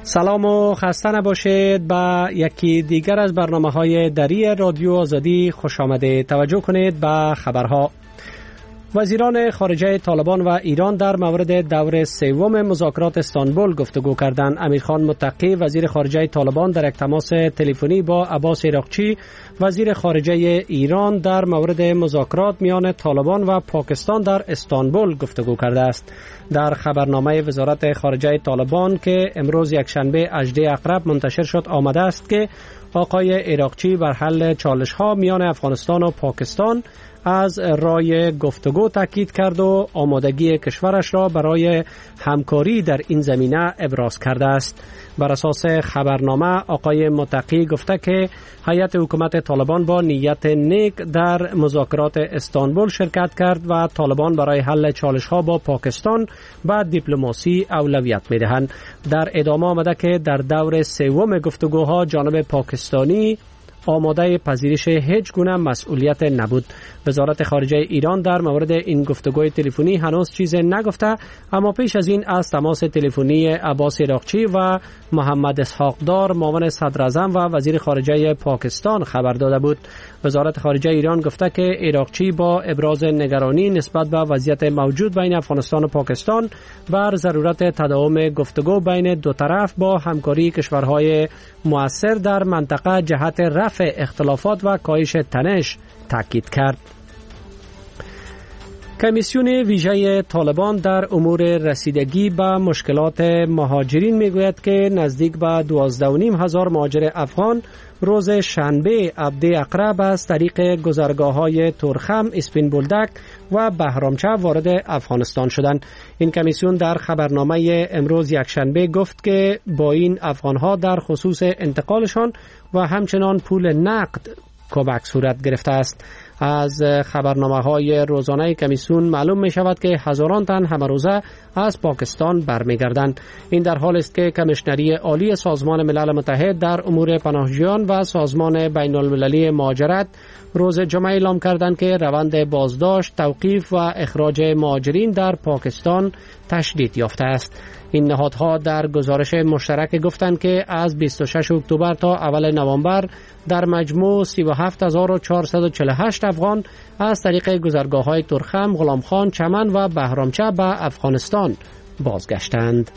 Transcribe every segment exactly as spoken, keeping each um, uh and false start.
سلام و خسته نباشید. به یکی دیگر از برنامه‌های دری رادیو آزادی خوش آمده. توجه کنید به خبرها. وزیران خارجه طالبان و ایران در مورد دور سوم مذاکرات استانبول گفتگو کردند. امیرخان متقی وزیر خارجه طالبان در یک تماس تلفنی با عباس عراقچی وزیر خارجه ایران در مورد مذاکرات میان طالبان و پاکستان در استانبول گفتگو کرده است. در خبرنامه وزارت خارجه طالبان که امروز یکشنبه هجدهم اقرب منتشر شد آمده است که آقای عراقچی بر حل چالش‌ها میان افغانستان و پاکستان از رای گفتگو تاکید کرد و آمادگی کشورش را برای همکاری در این زمینه ابراز کرده است. بر اساس خبرنامه آقای متقی گفته که هیئت حکومت طالبان با نیت نیک در مذاکرات استانبول شرکت کرد و طالبان برای حل چالش‌ها با پاکستان به دیپلماسی اولویت می‌دهند. در ادامه آمده که در دور سوم گفتگوها جانب پاکستانی آماده پذیرش هیچ گونه مسئولیت نبود. وزارت خارجه ایران در مورد این گفتگوی تلفنی هنوز چیز نگفته، اما پیش از این از تماس تلفنی عباس عراقچی و محمد اسحاق دار معاون صدر اعظم و وزیر خارجه پاکستان خبر داده بود. وزارت خارجه ایران گفته که عراقچی با ابراز نگرانی نسبت به وضعیت موجود بین افغانستان و پاکستان بر ضرورت تداوم گفتگو بین دو طرف با همکاری کشورهای مؤثر در منطقه جهت رفع اختلافات و کاهش تنش تاکید کرد. کمیسیون ویژه طالبان در امور رسیدگی به مشکلات مهاجرین میگوید که نزدیک به دوازده و نیم هزار مهاجر افغان روز شنبه هفده اقرب از طریق گذرگاه‌های تورخم، اسپین بولدک و بهرامچه وارد افغانستان شدند. این کمیسیون در خبرنامه امروز یکشنبه گفت که با این افغان‌ها در خصوص انتقالشان و همچنان پول نقد کمک صورت گرفته است. از خبرنامه‌های روزانه کمیسیون معلوم می شود که هزاران تن همه روزه از پاکستان برمیگردند. این در حال است که کمیشنری عالی سازمان ملل متحد در امور پناهجویان و سازمان بین المللی مهاجرت روز جمعه اعلام کردند که روند بازداشت، توقیف و اخراج مهاجرین در پاکستان تشدید یافته است. این نهادها در گزارش مشترک گفتند که از بیست و ششم اکتبر تا اول نوامبر در مجموع سی و هفت هزار و چهارصد و چهل و هشت افغان از طریق گذرگاه‌های تورخم، غلامخان، چمن و بهرامچه به افغانستان بازگشتند.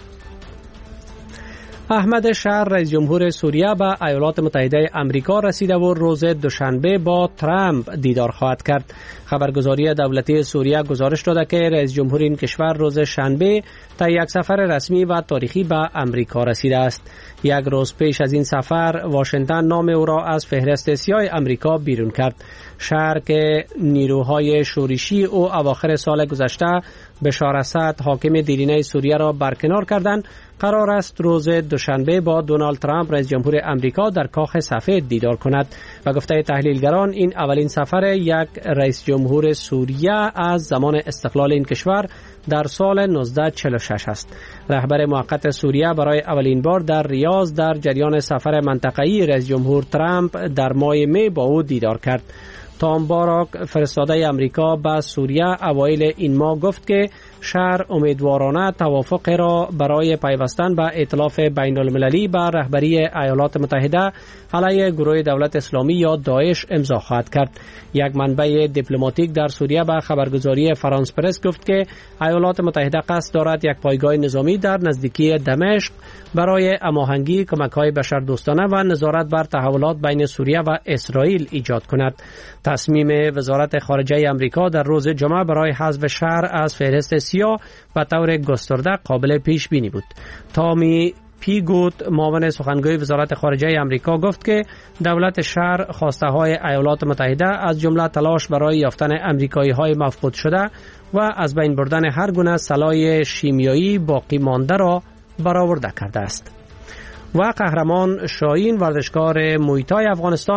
احمد شهر رئیس جمهور سوریه به ایالات متحده آمریکا رسیده و روز دوشنبه با ترامپ دیدار خواهد کرد. خبرگزاری دولتی سوریه گزارش داده که رئیس جمهور این کشور روز شنبه تا یک سفر رسمی و تاریخی به آمریکا رسیده است. یک روز پیش از این سفر واشنگتن نام او را از فهرست سیاه آمریکا بیرون کرد. شهر که نیروهای شورشی او اواخر سال گذشته بشار اسد حاکم دیرینه سوریه را برکنار کردند، قرار است روز دوشنبه با دونالد ترامپ رئیس جمهور آمریکا در کاخ سفید دیدار کند و گفته تحلیلگران این اولین سفر یک رئیس جمهور سوریه از زمان استقلال این کشور در سال نوزده چهل و شش است. رهبر موقت سوریه برای اولین بار در ریاض در جریان سفر منطقه‌ای رئیس جمهور ترامپ در ماه می با او دیدار کرد. تام باراک فرستاده امریکا به سوریه اوایل این ماه گفت که شهر امیدوارانه توافق را برای پیوستن به ائتلاف بین المللی به رهبری ایالات متحده علیه گروه دولت اسلامی یا داعش امضا خواهد کرد. یک منبع دیپلماتیک در سوریه به خبرگزاری فرانس پرس گفت که ایالات متحده قصد دارد یک پایگاه نظامی در نزدیکی دمشق برای هماهنگی کمک‌های بشردوستانه و نظارت بر تحولات بین سوریه و اسرائیل ایجاد کند. تصمیم وزارت خارجه آمریکا در روز جمعه برای حذف شهر از فهرست سیاه به طور گسترده قابل پیش بینی بود. تامی پیگوت معاون سخنگوی وزارت خارجه آمریکا گفت که دولت شهر خواسته های ایالات متحده از جمله تلاش برای یافتن امریکایی های مفقود شده و از بین بردن هر گونه سلاح شیمیایی باقی مانده را برآورده کرده است. و قهرمان شاهین ورزشکار موی تای افغانستان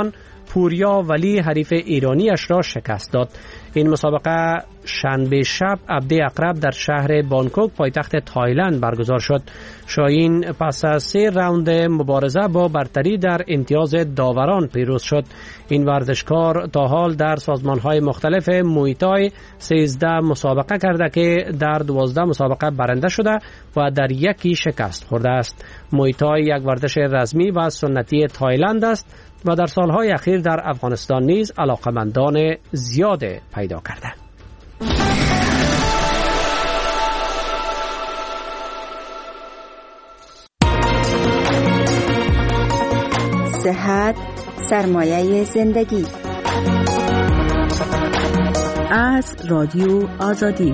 پوریا ولی حریف ایرانیش را شکست داد. این مسابقه شنبه شب عبده اقرب در شهر بانکوک پایتخت تایلند برگزار شد. شاهین پس از سه راوند مبارزه با برتری در امتیاز داوران پیروز شد. این ورزشکار تا حال در سازمان‌های مختلف مویتای سیزده مسابقه کرده که در دوازده مسابقه برنده شده و در یکی شکست خورده است. مویتای یک ورزش رسمی و سنتی تایلند است و در سالهای اخیر در افغانستان نیز علاقمندان زیاد پیدا کرده. صحت سرمایه زندگی از رادیو آزادی.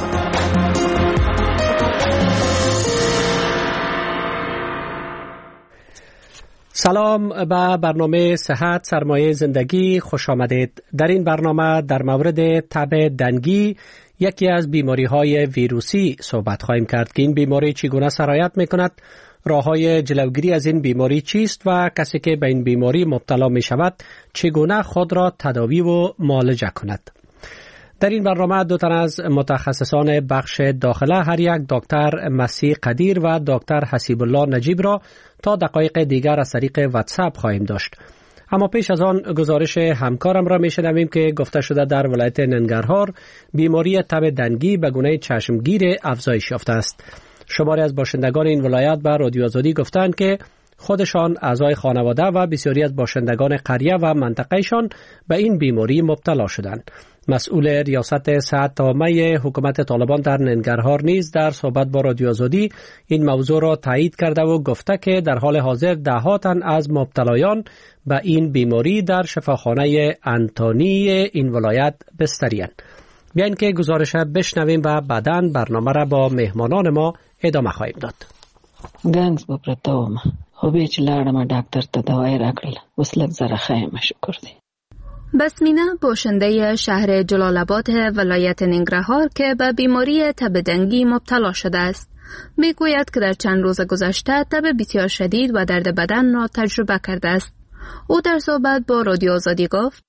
سلام به برنامه صحت سرمایه زندگی خوش آمدید. در این برنامه در مورد تب دنگی، یکی از بیماری های ویروسی صحبت خواهیم کرد که این بیماری چگونه سرایت می کند، راه های جلوگیری از این بیماری چیست و کسی که به این بیماری مبتلا می شود چگونه خود را تداوی و معالجه کند. در این برنامه دو تن از متخصصان بخش داخله، هر یک دکتر مسیح قدیر و دکتر حسیب الله نجیب را تا دقایق دیگر از طریق واتساپ خواهیم داشت. اما پیش از آن گزارش همکارم را میشنویم که گفته شده در ولایت ننگرهار بیماری تب دنگی به گونه چشمگیر افزایش یافته است. شماری از باشندگان این ولایت به رادیو آزادی گفتند که خودشان، اعضای خانواده و بسیاری از باشندگان قریه و منطقهشان به این بیماری مبتلا شدند. مسئول ریاست صحت عامه حکومت طالبان در ننگرهار نیز در صحبت با رادیو آزادی این موضوع را تایید کرده و گفته که در حال حاضر ده ها تن از مبتلایان به این بیماری در شفاخانه انتونی این ولایت بستری‌اند. بیاین که گزارش بشنویم و بعداً برنامه را با مهمانان ما ادامه خواهیم داد. گنگز بپرتاوم خوبی چې لاړم ډاکټر ته دوايي راکړل، اوس لږ زره ښه یم، شکر دی. بسمینه باشنده شهر جلال آباد ولایت ننگرهار که به بیماری تب دنگی مبتلا شده است میگوید که در چند روز گذشته تب بسیار شدید و درد بدن را تجربه کرده است. او در صحبت با رادیو آزادی گفت: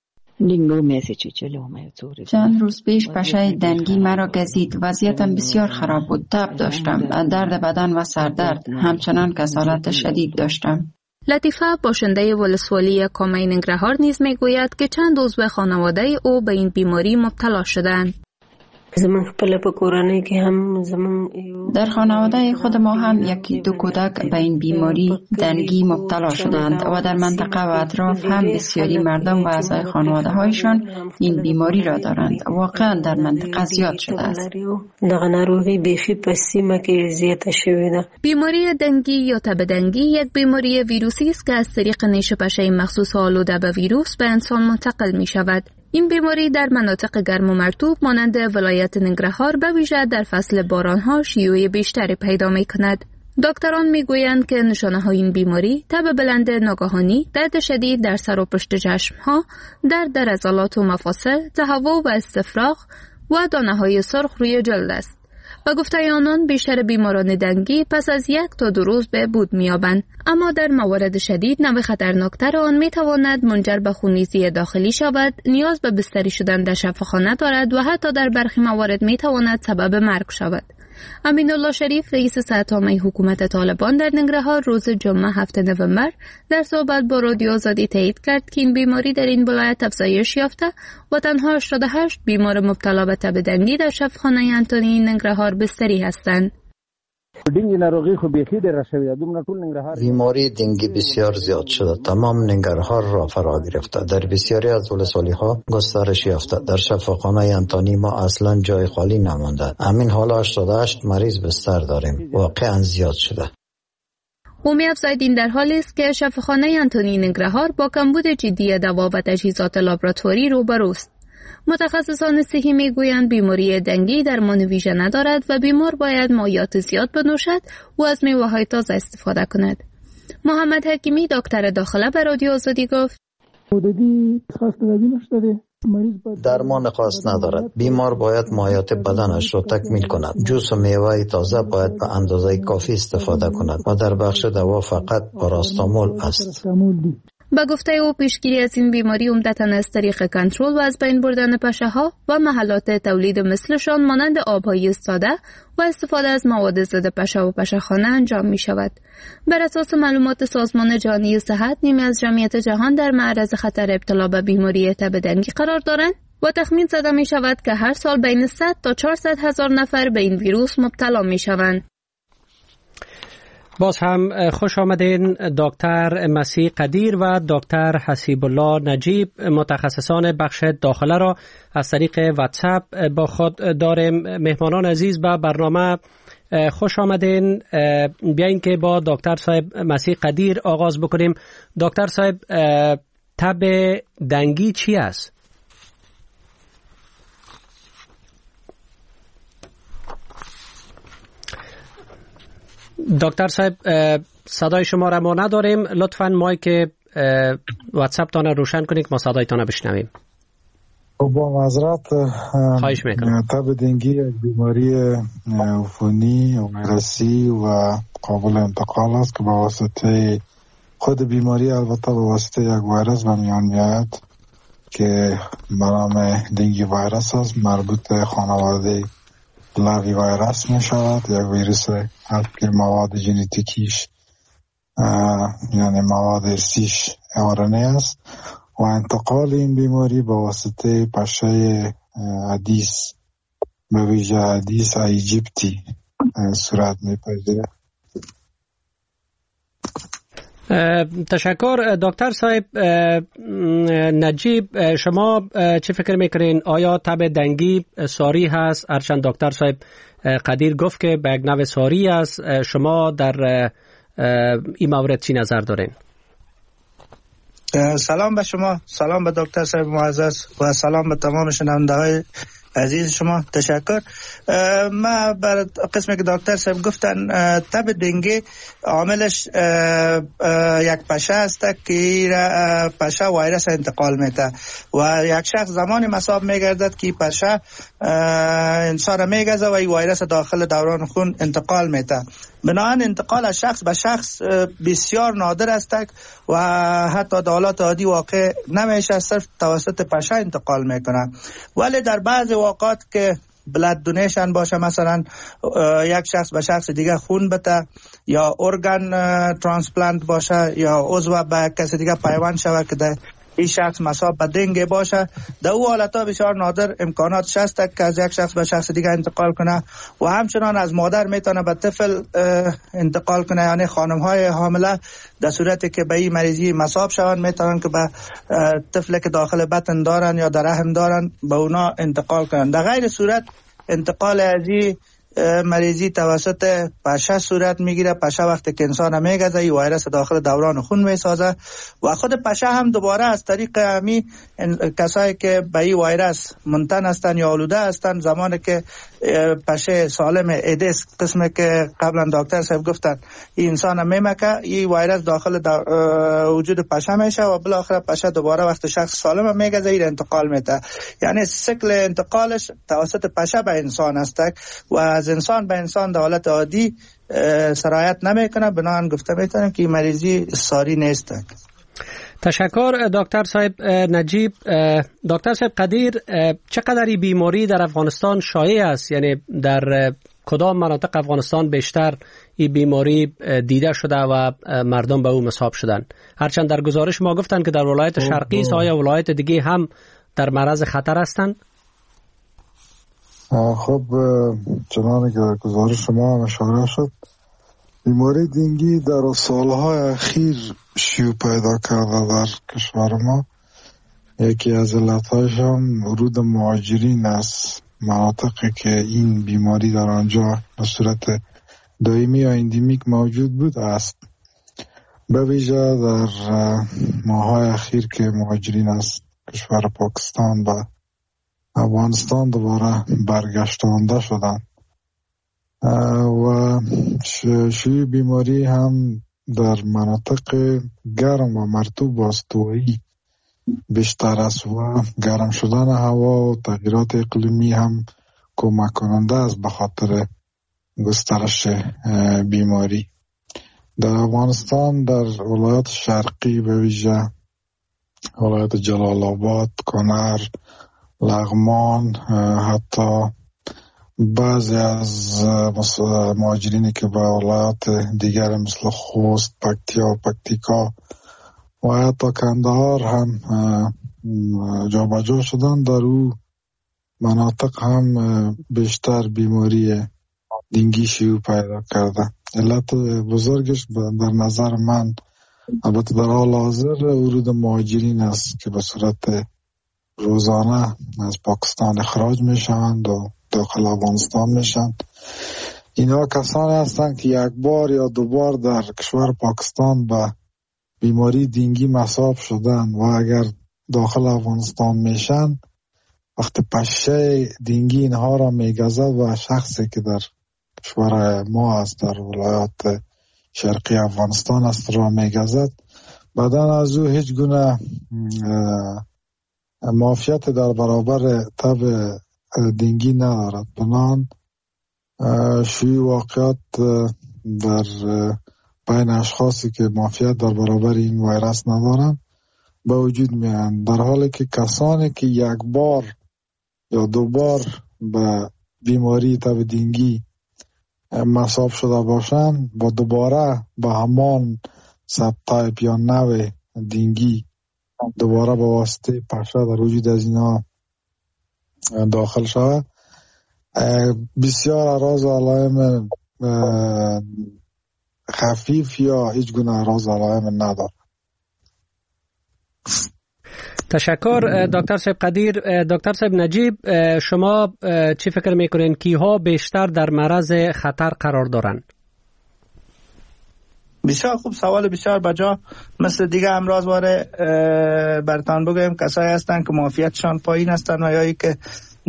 چند روز پیش پشه دنگی مرا گزید. وضعیتم بسیار خراب بود. تب داشتم، درد بدن و سردرد، همچنان کسالت شدید داشتم. لطیفه باشنده ولسوالی کامه ننگرهار نیز میگوید که چند عضو خانواده او به این بیماری مبتلا شدند. زمان خپل په کورنۍ کې هم زمان در خانواده خود ما هم یکی دو کودک به این بیماری دنگی مبتلا شدند و در منطقه و اطراف هم بسیاری مردم و اعضای خانواده هایشان این بیماری را دارند. واقعا در منطقه زیاد شده است. دغه ناروغي بیخي په سیمه کې زیاته شوې ده. بیماری دنگی یا تب دنگی یک بیماری ویروسی است که از طریق نیش پشه مخصوص آلوده به ویروس به انسان منتقل می شود. این بیماری در مناطق گرم و مرطوب مانند ولایت ننگرهار به ویژه در فصل بارانها شیوع بیشتری پیدا می کند. دکتران می گویند که نشانه های این بیماری تب بلند ناگهانی، درد شدید در سر و پشت چشمها، درد در عضلات و مفاصل، تهوع و استفراغ و دانه های سرخ روی جلد است. و گفته آنان بیشتر بیماران دنگی پس از یک تا دو روز به بود می‌یابند، اما در موارد شدید نوع خطرناکتر آن می‌تواند منجر به خونریزی داخلی شود، نیاز به بستری شدن در شفاخانه دارد و حتی در برخی موارد می‌تواند سبب مرگ شود. امین الله شریف رئیس صحت عامه حکومت طالبان در ننگرهار روز جمعه هفتم نوامبر در صحبت با رادیو آزادی تایید کرد که این بیماری در این ولایت افزایش یافته و تنها هشتاد و هشت بیمار مبتلا به تب دنگی در شفاخانه انتونی ننگرهار بستری هستند. بیماری دنگی بسیار زیاد شده، تمام ننگرهار را فرا گرفته، در بسیاری از ولسوالی ها گسترش یافته. در شفاخانه انتونی ما اصلا جای خالی نمانده. همین حالا هشتاد و هشت مریض بستر داریم، واقعا زیاد شده. او می‌افزاید این در حالی است که شفاخانه انتونی ننگرهار با کمبود جدی دوا و تجهیزات لابراتوری روبروست. متخصصان صحی میگویند بیماری دنگی درمان ویژه ندارد و بیمار باید مایعات زیاد بنوشد و از میوه‌های تازه استفاده کند. محمد حکیمی دکتر داخله به رادیو آزادی گفت: درمان خاص ندارد. بیمار باید مایعات بدنش را تکمیل کند. جوس و میوه تازه باید به اندازه کافی استفاده کند و در بخش دوا فقط پاراستامول است. با گفته او پیشگیری از این بیماری عمدتاً از طریق کنترل و از بین بردن پشه‌ها و محلات تولید مثلشان مانند آبهای ساده و استفاده از مواد ضد پشه و پشه‌خانه انجام می شود. بر اساس معلومات سازمان جهانی صحت، نیمی از جمعیت جهان در معرض خطر ابتلا به بیماری تب دنگی قرار دارند و تخمین زده می شود که هر سال بین صد تا چهارصد هزار نفر به این ویروس مبتلا می شوند. باز هم خوش آمدین دکتر مسیح قدیر و دکتر حسیب الله نجیب، متخصصان بخش داخله را از طریق واتساپ با خود داریم. مهمانان عزیز به برنامه خوش آمدین. بیاین که با دکتر صاحب مسیح قدیر آغاز بکنیم. دکتر صاحب، تب دنگی چی است؟ دکتر صاحب صدای شما را ما نداریم، لطفاً مایک واتساپ تان روشن کنید ما صدایتان بشنویم. با معذرت، خواهش میکنم. تب دنگی یک بیماری عفونی و ویروسی و قابل انتقال است که به واسطه خود بیماری البته به واسطه یک ویروس به میان میآید که به نام دنگی ویروس است، مربوط خانواده لاوی ویروس می شود. یک ویروس هست که مواد ژنتیکیش یعنی مواد ارثیش آر ان ای است و انتقال این بیماری با واسطه پشه ادیس به ویژه ادیس ایجیپتی صورت می پذیرد. تشکر دکتر صاحب. نجیب، شما چه فکر میکنین؟ آیا تب دنگی ساری هست؟ هرچند دکتر صاحب قدیر گفت که به یک نوع ساری است، شما در این مورد چی نظر دارین؟ سلام به شما، سلام به دکتر صاحب معزز و سلام به تمام شنونده‌های عزیز شما. تشکر. ما بر قسمی که دکتر صاحب گفتن، تب دنگی عاملش یک پشه است که پشه ویروس انتقال میده و یک شخص زمانی مصاب میگردد که پشه انسان میگزه و این ویروس داخل دوران خون انتقال میده. بنابراین انتقال از شخص به شخص بسیار نادر است و حتی در حالات عادی واقع نمیشه، صرف توسط پشه انتقال میکنه. ولی در بعض واقعات که بلد دونیشن باشه، مثلا یک شخص به شخص دیگه خون بده یا ارگان ترانسپلانت باشه یا عضو به کسی دیگه پیوند شود که ده این شخص مصاب به دنگ باشه، در او حالتا بسیار نادر امکانات هست که از یک شخص به شخص دیگه انتقال کنه و همچنان از مادر میتونه به طفل انتقال کنه. یعنی خانم های حامله در صورتی که به این مریضی مصاب شوند میتونن که به طفل که داخل بطن دارن یا در رحم دارن به اونا انتقال کنن. در غیر صورت انتقال از این مریضی توسط پشه صورت میگیره. پشه وقتی که انسان میگزه این ویروس داخل دوران خون میسازه و خود پشه هم دوباره از طریق همی کسایی که به این ویروس منتن هستن یا آلوده هستن، زمانی که پشه سالم ایدس قسمی که قبلا دکتر صاحب گفتن این انسان میمکه، این ویروس داخل وجود پشه میشه و بالاخره پشه دوباره وقتی شخص سالم میگزه این انتقال میده. یعنی سیکل انتقالش توسط پشه به انسان است و از انسان به انسان در حالت عادی سرایت نمیکنه. بنابراین گفته میتونم که مریضی ساری نیست. تشکر دکتر صاحب نجیب. دکتر صاحب قدیر، چقدر این بیماری در افغانستان شایع است؟ یعنی در کدام مناطق افغانستان بیشتر این بیماری دیده شده و مردم به او مصاب شدن؟ هرچند در گزارش ما گفتن که در ولایت شرقی است، آیا ولایت دیگه هم در معرض خطر هستند؟ خب چنانه که در گزارش شما هم اشاره شد، بیماری دنگی در سالهای اخیر شیوع پیدا کرده در کشور ما. یکی از علتهایش هم ورود مهاجرین از مناطقی که این بیماری در آنجا به صورت دائمی یا اندیمیک موجود بود است. به ویژه در ماه‌های اخیر که مهاجرین از کشور پاکستان و افغانستان دوباره برگشتانده شدن و شیوع بیماری هم در مناطق گرم و مرطوب و استوایی بیشتر است و گرم شدن هوا و تغییرات اقلیمی هم کمک کننده است به خاطر گسترش بیماری. در افغانستان در ولایات شرقی به ویژه ولایت جلال آباد، کنر، لغمان، حتی بعضی از مهاجرینی که به ولایات دیگر مثل خوست، پکتیا، پکتیکا و حتی کندهار هم جابجا شدن. در او مناطق هم بیشتر بیماری دینگی شیوع پیدا کرده. علت بزرگش در نظر من البته در حال حاضر ورود مهاجرین است که به صورت روزانه از پاکستان اخراج میشوند و داخل افغانستان میشن. اینا کسانی هستند که یک بار یا دو بار در کشور پاکستان به بیماری دینگی مصاب شدن و اگر داخل افغانستان میشن، وقتی پشه دینگی اینها را میگذد و شخصی که در کشور ما است، در ولایات شرقی افغانستان است را میگذد، بدن از او هیچ گونه معافیت در برابر تب دینگی ندارد. بنان شیوع واقعات در بین اشخاصی که معافیت در برابر این ویروس ندارند به وجود میاند، در حالی که کسانی که یک بار یا دو بار به بیماری تب دینگی مصاب شده باشند با دوباره به همان سب تایپ یا نوع دینگی دوباره به واسطه پشه در وجود از اینا داخل شود، بسیار اعراض و علائم خفیف یا هیچ گونه اعراض و علائم ندارد. تشکر دکتر صاحب قدیر. دکتر صاحب نجیب، شما چی فکر میکنین کیها بیشتر در معرض خطر قرار دارند؟ بسیار خوب، سوال بسیار بجا. مثل دیگه امراض واره برتان بگویم کسایی هستند که معافیتشان پایین هستند و یا ای که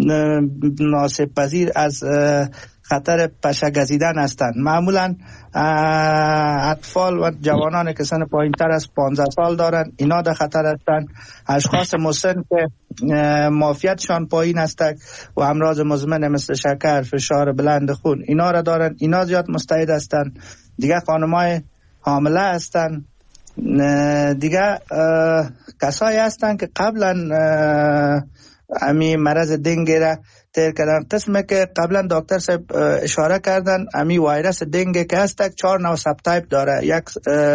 ناسب پذیر از خطر پشه گزیدن هستند. معمولا اطفال و جوانان که سن پایین تر از پانزده سال دارند، اینا در خطر هستند. اشخاص مسن که معافیتشان پایین هستند و امراض مزمن مثل شکر، فشار بلند خون اینا را دارند، اینا زیاد مستعد هستند. دیگه خانمای حامله هستند. دیگه کسایی هستند که قبلا امی مرض دنگ را تیر کردن. قسمه که قبلا دکتر صاحب اشاره کردن، امی ویروس دنگ که هست چهار نو سب تایپ داره. یک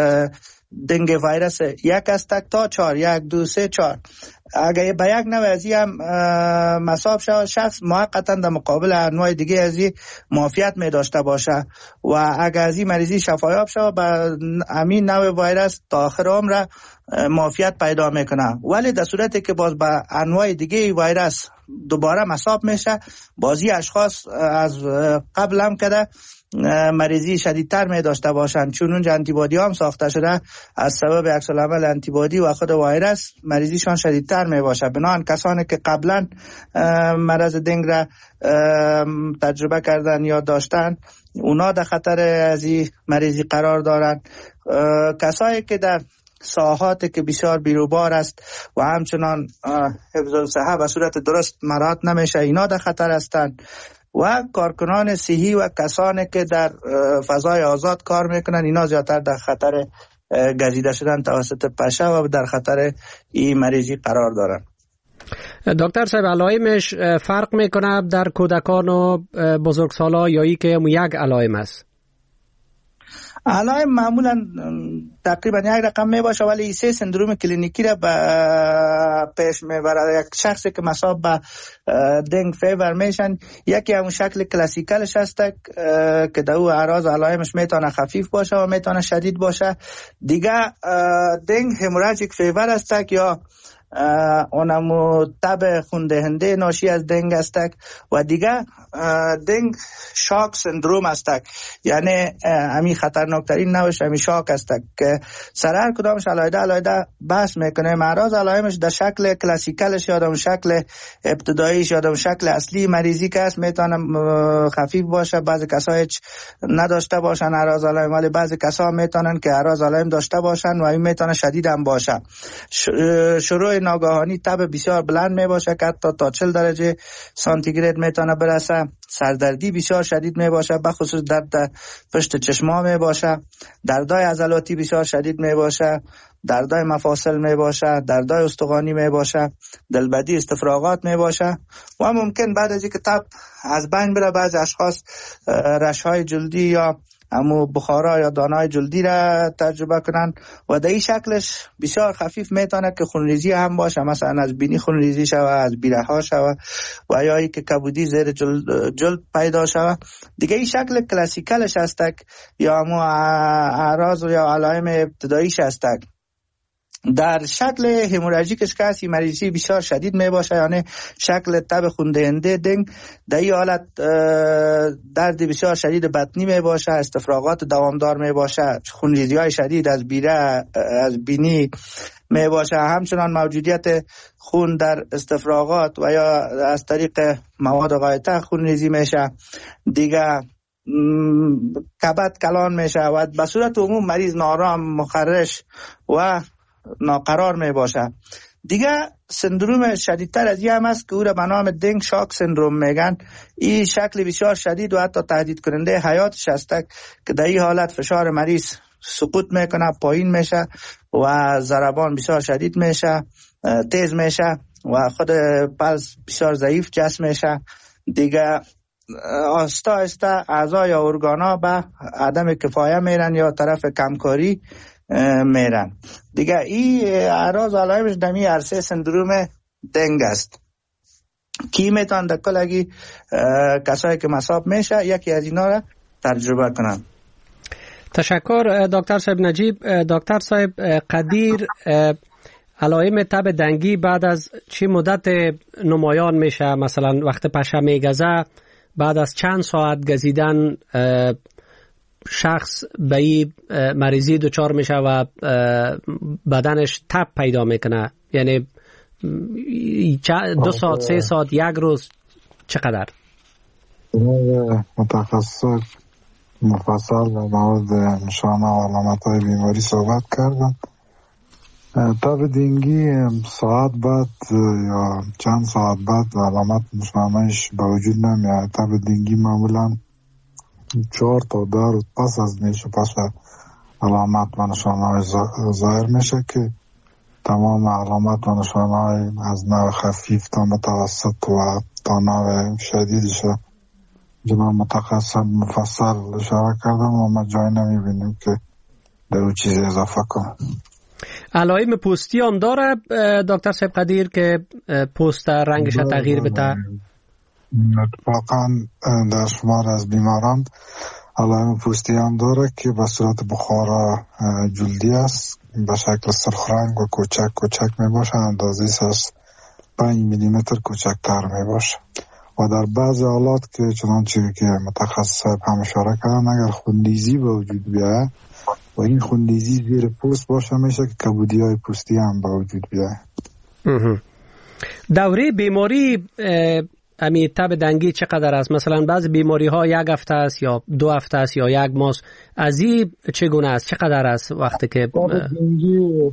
دنگ ویروس یک هست تا چهار، یک دو سه چهار. اگر به یک نوع ازی هم مصاب شود، شخص موقتا در مقابل انواع دیگه ازی معافیت می داشته باشه و اگر ازی مریضی شفایاب شود به همین نوع ویروس تا آخر عمر معافیت پیدا میکنه. ولی در صورتی که باز به انواع دیگه ویروس دوباره مصاب میشه، بازی اشخاص از قبل هم کده مریضی شدیدتر می داشته باشند، چون اونجا انتیبادی هم ساخته شده از سبب عکس العمل انتیبادی و خود ویروس مریضیشان شدیدتر می باشه. بنابراین کسانی که قبلا مرض دنگ را تجربه کردن یا داشتن، اونا در خطر از این مریضی قرار دارند. کسایی که در ساحاتی که بسیار بیروبار است و همچنان حفظ الصحه به صورت درست مراعات نمیشه، اینا در خطر هستند. و کارکنان صحی و کسانی که در فضای آزاد کار میکنن، اینا زیادتر در خطر گزیده شدن توسط پشه و در خطر این مریضی قرار دارن. دکتر صاحب، علائمش فرق میکنه در کودکان و بزرگسالا یا ای که یک علائم است؟ علائم معمولا تقریبا یک رقم می باشه، ولی سه سندروم کلینیکی را به پیش میبره. یک شخصی که مصاب به دنگ فیور میشن، یکی همون شکل کلاسیکالش هست که در او اعراض علائمش میتونه خفیف باشه و میتونه شدید باشه. دیگه دنگ هموراژیک فیور است یا اونمو تب خوندهنده ناشی از دنگ است و دیگه دنگ شاک سندروم است، یعنی همین خطرناکترین نوش همین شاک است که سر هر کدامش علایده علایده بحث میکنه. اعراض علائمش در شکل کلاسیکالش یا در شکل ابتداییش یا در شکل اصلی مریضی که است میتونه خفیف باشه، بعضی کسا هیچ نداشته باشن اعراض علائم، ولی بعضی کسا میتونن که اعراض علائم داشته باشن و این میتونه شدید هم باشه. شروع ناگهانی تب بسیار بلند می باشه که حتی تا چهل درجه سانتیگراد میتونه برسه. سردردی بسیار شدید می باشه، بخصوص درد پشت چشما می باشه. دردای عضلاتی بسیار شدید می باشه. دردای مفاصل می باشه، دردای استخوانی می باشه، دلبدی، استفراغات می باشه و ممکن بعد از اینکه تب از بین بره بعضی اشخاص رشهای جلدی یا امو بخارا یا دانای جلدی را تجربه کنن و در این شکلش بسیار خفیف میتونه که خونریزی هم باشه، مثلا از بینی خونریزی شوه، از بیره ها شوه و یا ای که کبودی زیر جلد, جلد پیدا شوه. دیگه این شکل کلاسیکلش هستک یا امو اعراض یا علائم ابتداییش هستک. در شکل هموراژیکش که هستی مریضی بسیار شدید می باشه، یعنی شکل تب خوندهنده دنگ، در این حالت درد بسیار شدید بطنی می باشه، استفراغات دوامدار می باشه، خونریزی های شدید از بیره از بینی می باشه، همچنان موجودیت خون در استفراغات و یا از طریق مواد غایطه خونریزی میشه، دیگه کبد کلان میشه و به صورت عموم مریض نارام، مخرش و ناقرار می باشه. دیگه سندروم شدیدتر از این هم است که او را به نام دنگ شاک سندروم میگن. این شکل بسیار شدید و حتی تهدید کننده حیاتش است که در این حالت فشار مریض سقوط میکنه، پایین میشه و ضربان بسیار شدید میشه، تیز میشه و خود پلس بسیار ضعیف جسم میشه. دیگه آستا آستا اعضا یا ارگانا به عدم کفایه میرن یا طرف کمکاری میرن. دیگه این اعراض علائمش دمی عرصه سندروم دنگ است. کی میتوان در کلگی کسایی که مصاب میشه یکی از اینا را تجربه کنن. تشکر دکتر صاحب نجیب. دکتر صاحب قدیر، علائم تب دنگی بعد از چه مدت نمایان میشه؟ مثلا وقت پشه میگزه بعد از چند ساعت گزیدن شخص به این مریضی دچار میشه و بدنش تب پیدا میکنه؟ یعنی دو ساعت، سه ساعت، یک روز، چقدر؟ متخصص مفصل و مواد نشانه و علامت های بیماری صحبت کردن. تب دنگی ساعت بعد یا چند ساعت بعد علامت نشانهش به وجود نمیاد. تب دنگی معمولا چهار تا ده روز پس از نیش و پس علامت و نشانه ظاهر میشه که تمام علامت و نشانه های از نوع خفیف تا متوسط و تا نوع شدیدش جناب متخصص مفصل اشاره کردم و ما جای نمیبینیم که در او چیزی اضافه کنم. علائم پوستی هم داره دکتر صاحب قدیر که پوست رنگش تغییر بده؟ اتفاقا در شمار از بیماران علائم پوستی هم داره که به صورت بخارا جلدی است، به شکل سرخ رنگ و کوچک کوچک می باشه، اندازه از پنج میلی متر کوچکتر می باشه و در بعض حالات که چنانچه که متخصص هم اشاره کردن اگر خونریزی به وجود بیاید و این خونریزی زیر پوست باشه میشه که کبودی های پوستی هم به وجود بیاید. دوره بیماری امی تب دنگی چقدر است؟ مثلا بعض بیماری ها یک هفته است یا دو هفته است یا یک ماه، از این چگونه است؟ چقدر است وقتی که تب دنگی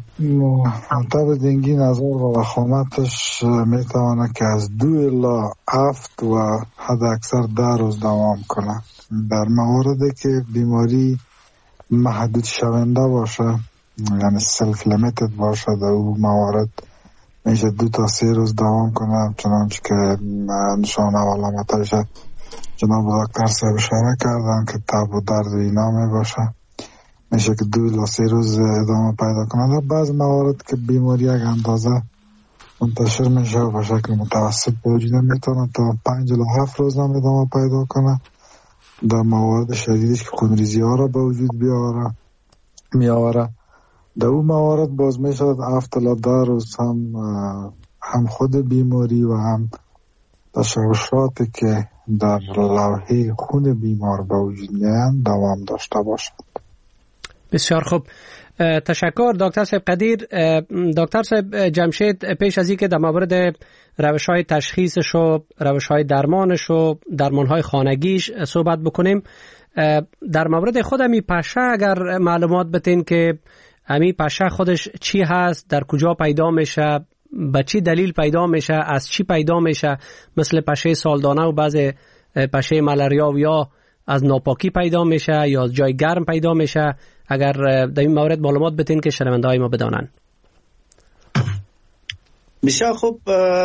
تب دنگی نظر و وخامتش میتواند که از دو الی هفت و حد اکثر ده روز دوام کنه. در مواردی که بیماری محدود شونده باشه یعنی سلف لیمیتد باشه در اون موارد میشه دو تا سه روز دوام کنه، چنانچه که نشانه و علامتش جناب دکتر صاحب اشاره کردن که تب و درد و اینا می باشه میشه که دو الی سه روز ادامه پیدا کنه. در بعض موارد که بیماری یک اندازه منتشر میشه و به شکل متوسط به وجود میتونه تا پنج الی هفت روز هم ادامه پیدا کنه. در موارد شدیدش که خونریزی ها را به وجود بیاره میآوره در اون موارد باز می شود هفت الی ده روز هم هم خود بیماری و هم تشوشاتی که در لوحه خون بیمار به وجود میآیند دوام داشته باشد. بسیار خوب، تشکر دکتر صاحب قدیر. دکتر صاحب جمشید، پیش از اینکه در مورد روش‌های تشخیصش و روش‌های درمانش و درمان‌های خانگیش صحبت بکنیم، در مورد خود امی پشه اگر معلومات بتین که امی پشه خودش چی هست، در کجا پیدا میشه، به چی دلیل پیدا میشه، از چی پیدا میشه، مثل پشه سالدانه و بعض پشه ملاریا و یا از ناپاکی پیدا میشه یا از جای گرم پیدا میشه، اگر در این مورد معلومات بتین که شنونده های ما بدانند. بسیار خوب.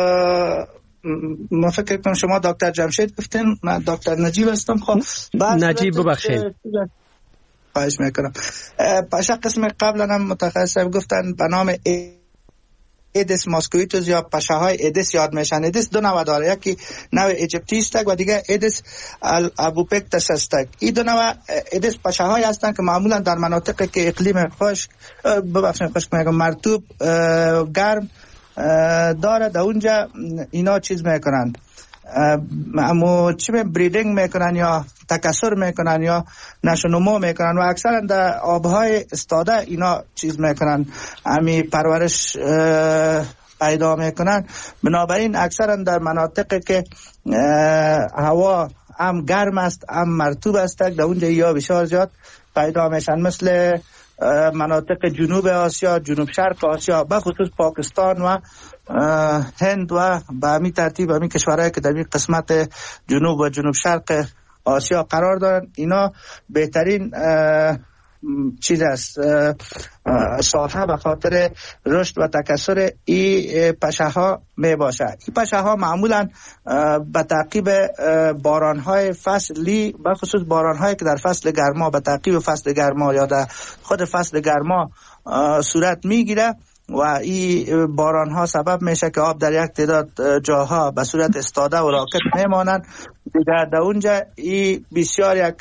ما فکر کنم شما دکتر جمشید گفتین، من دکتر نجیب هستم. خب نجیب ببخشید، خواهش میکنم. پاشا قسم قبلا هم متخصص گفتن به نام ایدس ماسکویتوس یا پشه‌های ایدس یاد میشن. ایدس دو نوع داره، یکی نوع ایجیپتیستک و دیگه ایدس ابوپکتس هستک. این دو نوع ایدس پشه‌های هستن که معمولا در مناطقی که اقلیم خشک ببخشید خشک میگم مرطوب گرم داره، در اونجا اینا چیز میکنن، اما چی به بریدینگ میکنن یا تکثر میکنن یا نشو نمو میکنن و اکثرا در آبهای استاده اینا چیز میکنن، همی پرورش پیدا میکنن. بنابراین اکثرا در مناطقی که هوا هم گرم است هم مرطوب است در اونجا یا بسیار زیاد پیدا میشن، مثل مناطق جنوب آسیا، جنوب شرق آسیا، بخصوص پاکستان و هند و به همین ترتیب همین کشورهایی که در این قسمت جنوب و جنوب شرق آسیا قرار دارن، اینا بهترین چیز است ساحه به خاطر رشد و تکثر این پشه ها می باشه. این پشه ها معمولا به تعقیب باران های فصلی، به خصوص باران هایی که در فصل گرما به تعقیب فصل گرما یا در خود فصل گرما صورت می گیره و این باران ها سبب میشه که آب در یک تعداد جاها به صورت استاده و راکت میمانند. دیگر در اونجا این بسیار یک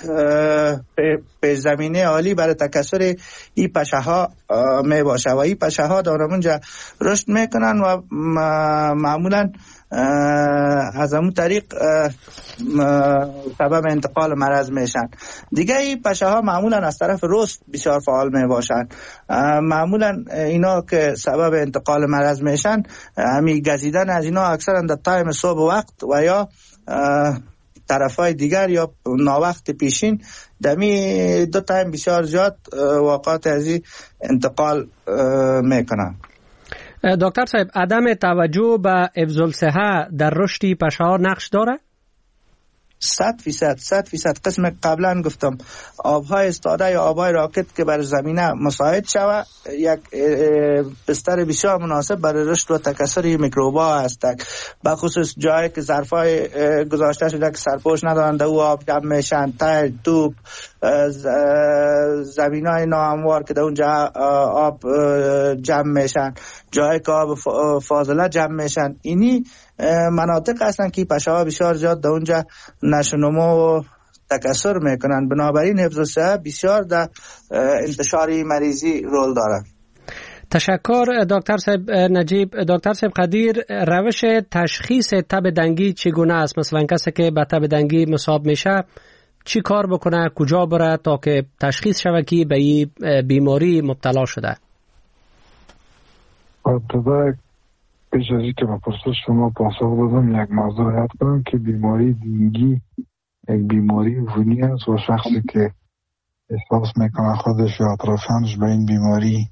پیش زمینه عالی برای تکثر این پشه ها می باشه و این پشه ها در اونجا رشد میکنن و معمولا از همون طریق سبب انتقال مرض میشن. دیگه این پشه ها معمولا از طرف رست بسیار فعال می باشن. معمولا اینا که سبب انتقال مرض میشن، همین گزیدن از اینا اکثرا در تایم صبح وقت و یا طرفای دیگر یا ناوقت پیشین، دمی دو تایم بسیار زیاد واقعات از این انتقال میکنن. دکتر صاحب، عدم توجه به حفظ الصحه در رشد پشه ها نقش داره؟ صد فیصد صد فیصد. قسم قبلا گفتم آبهای استاده یا آبهای راکت که بر زمینه مساعد شوه یک بستر بسیار مناسب برای رشد و تکثر میکروبا هستند، بخصوص جایی که ظرفای گذاشته شده که سرپوش ندارند او آب جمع میشن، تایل، توپ، زمینای ناهموار که در اونجا آب جمع میشن، جایی که آب فاضله جمع میشن، اینی مناطق هستن که پشه ها بسیار زیاد در اونجا نشو نمو و تکثر میکنن. بنابراین حفظ الصحه بسیار در انتشار مریضی رول داره. تشکر دکتر صاحب نجیب. دکتر صاحب قدیر، روش تشخیص تب دنگی چگونه است؟ مثلا کسی که به تب دنگی مصاب میشه چی کار بکنه، کجا بره تا که تشخیص شود که به این بیماری مبتلا شده؟ ابتدا پیش از این که به پرسش شما پاسخ بدم یک موضوع یاد کنم که بیماری دنگی یک بیماری عفونی است و شخصی که احساس میکنه خودش یا اطرافیانش به این بیماری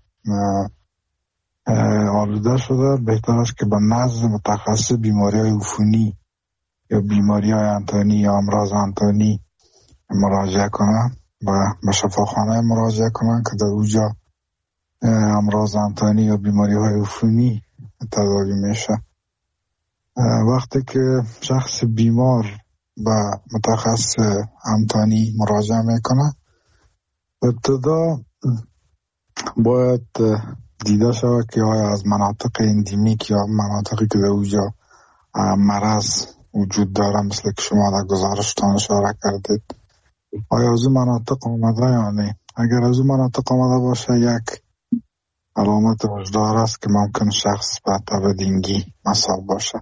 آلوده شده، بهتر است که به نزد متخصص بیماری های عفونی یا بیماری های انتانی یا امراض انتانی مراجعه کنن و به شفاخانه مراجعه کنن که در اونجا امراض انتانی یا بیماری های عفونی تداوی میشه. وقتی که شخص بیمار به متخصص انتانی مراجعه میکنه، ابتدا باید دیده شود که آیا از مناطق اندیمیک یا مناطقی که در اونجا مرض وجود داره مثل که شما در گزارشتان اشاره کردید، آیا از اون مناطق آمده یا نه. اگر از اون مناطق آمده باشه یک علامت وجدار است که ممکن شخص به تب دنگی مصاب باشه.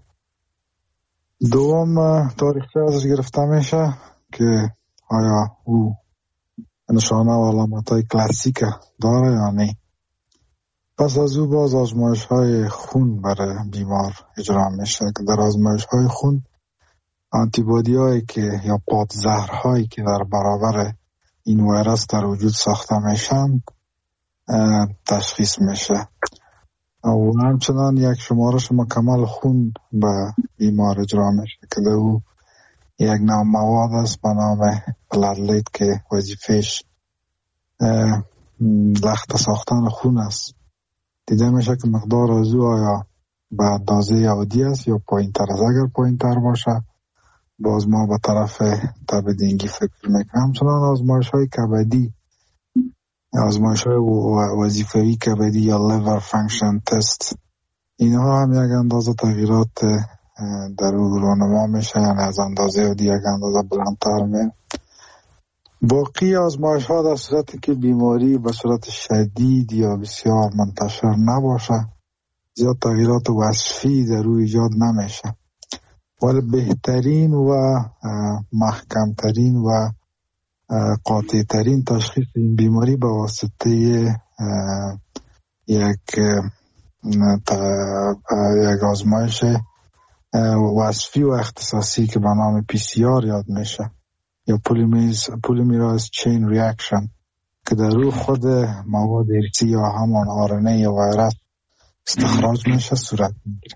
دوم تاریخی ازش گرفته میشه که آیا او نشانه و علامت های کلاسیک داره یا نه. پس از او باز آزمایش های خون برای بیمار اجرا میشه که در آزمایش های خون آنتیبادی هایی که یا پادزهر هایی که در برابر این ویروس در وجود ساخته میشن تشخیص میشه و همچنان یک شمارش مکمل خون به بیمار اجرا میشه که در او یک نوع مواد است به نام پلاتلیت که وظیفش لخت ساختن خون است. دیده میشه که مقدار از او آیا به اندازه عادی است یا پایین تر است. اگر پایین تر باشه باز ما به طرف تب دنگی فکر میکنم. همچنان آزمایش های کبدی، آزمایش های وظیفوی کبدی یا لیور فانکشن تست، اینها هم یک اندازه تغییرات در او رونما میشه، یعنی از اندازه عادی یک اندازه بلندتر می. باقی آزمایش ها در صورتی که بیماری به صورت شدید یا بسیار منتشر نباشه زیاد تغییرات وصفی در او ایجاد نمیشه، ولی بهترین و محکمترین و قاطعترین تشخیص این بیماری به واسطه یک یک آزمایش وصفی و اختصاصی که به نام پی سی آر یاد میشه یا پولیمراز چین ریاکشن که در روی خود مواد ارسی یا همان آر ان ای یا ویروس استخراج میشه صورت میگیره.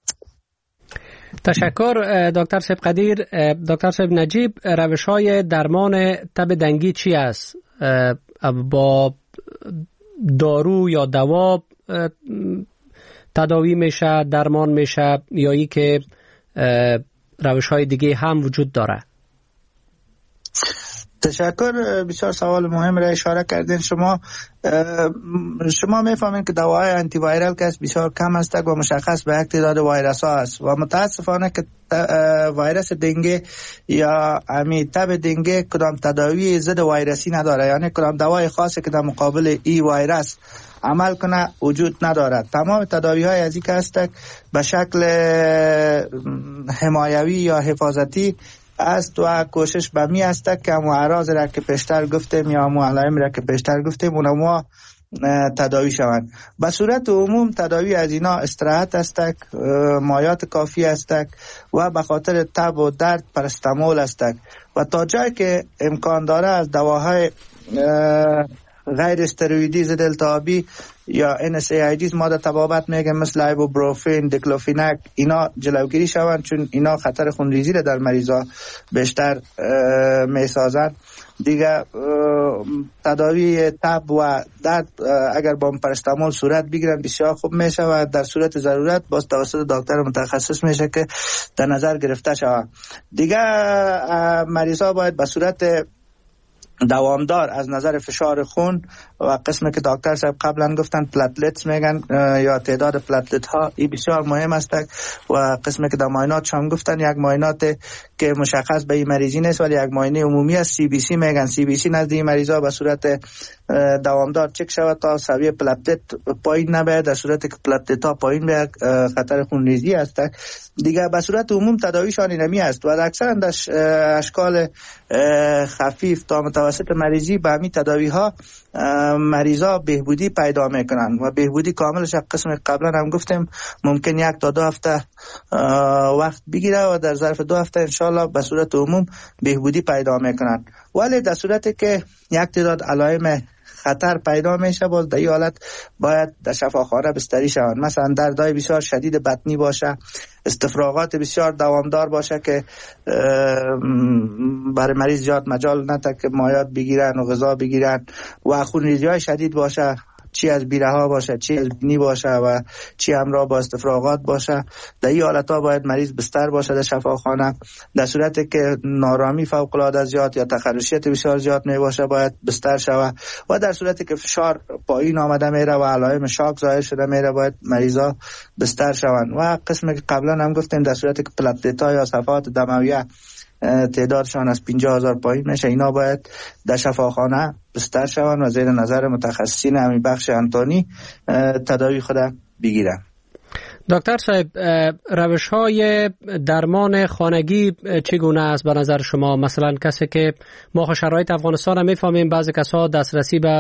تشکر دکتر صاحب قدیر. دکتر صاحب نجیب، روش های درمان تب دنگی چی است؟ با دارو یا دوا تداوی میشه، درمان میشه، یا ای که روش های دیگه هم وجود داره؟ تشکر، بسیار سوال مهم را اشاره کردین. شما شما میفهمین که دواهای آنتی وایرال که بسیار کم است و مشخص به یک تعداد ویروس ها است و متاسفانه که ویروس دنگه یا امی تب دنگه کدام تداوی ضد ویروسی نداره، یعنی کدام دوای خاصی که در مقابل ای ویروس عمل کنه وجود ندارد. تمام تداوی های از این که است به شکل حمایوی یا حفاظتی است و کوشش به می است که همو اعراض را که پیشتر گفتیم یا همو علائم را که پیشتر گفتیم اونها تداوی شوند. به صورت عموم تداوی از اینا استراحت است، مایات کافی است و به خاطر تب و درد پرستامول است و تا جایی که امکان داره از دواهای غیر استروئیدی ضد التهابی یا ان اس ای آی دیز ما در طبابت میگن مثل ایبوپروفن، دیکلوفیناک، اینا جلوگیری شوند چون اینا خطر خونریزی را در مریضا بیشتر میسازند. دیگه تداوی تب و درد اگر با پارستامول صورت بگیرن بسیار خوب میشه و در صورت ضرورت باز توسط دکتر متخصص میشه که در نظر گرفته شود. دیگه مریضا باید به صورت دوامدار از نظر فشار خون و قسمی که دکتر صاحب قبلا گفتن پلتلتس میگن یا تعداد پلتلت ها، این بسیار مهم است و قسمی که در معاینات هم گفتن یک معاینات که مشخص به این مریضی نیست ولی یک معاینه عمومی است، سی بی سی میگن. سی بی سی نزد این مریضا به صورت دوامدار چک شود تا سویه پلتلت پایین نباید، در صورتی که پلتلت ها پایین بیاد خطر خونریزی است. دیگه به صورت عموم تداویشان اینمی است و اکثرا در اشکال خفیف تا متوسط مریضی به همین تداوی ها مریضا بهبودی پیدا میکنن و بهبودی کاملش قسم قبلا هم گفتیم ممکن یک تا دو هفته وقت بگیره و در ظرف دو هفته انشالله به صورت عموم بهبودی پیدا میکنن. ولی در صورتی که یک تعداد علائم خطر پیدا میشه باز در این حالت باید در شفاخانه بستری شوند. مثلا دردهای بسیار شدید بطنی باشه، استفراغات بسیار دوامدار باشه که برای مریض زیاد مجال نده که مایات بگیرن و غذا بگیرن و خونریزی های شدید باشه، چی از بیره ها باشه، چی از بینی باشه و چی همراه با استفراغات باشه، در این حالت ها باید مریض بستر باشه در شفاخانه. در صورتی که نارامی فوق العاده زیاد یا تخلصیت بسیار زیاد می باشه باید بستر شوه و در صورتی که فشار پایین آمده میره و علائم شاک ظاهر شده میره باید مریضا بستر شوند. و قسمی که قبلا هم گفتیم در صورتی که پلتلت ها یا صفحات دمویه تعدادشان از پنجاه هزار پایین میشه اینا باید در شفاخانه بستر شوند و زیر نظر متخصصین همین بخش انتونی تداوی خود بگیرن. دکتر صاحب، روش های درمان خانگی چگونه است به نظر شما؟ مثلا کسی که ما شرایط افغانستان هم میفهمیم بعضی کسا دسترسی به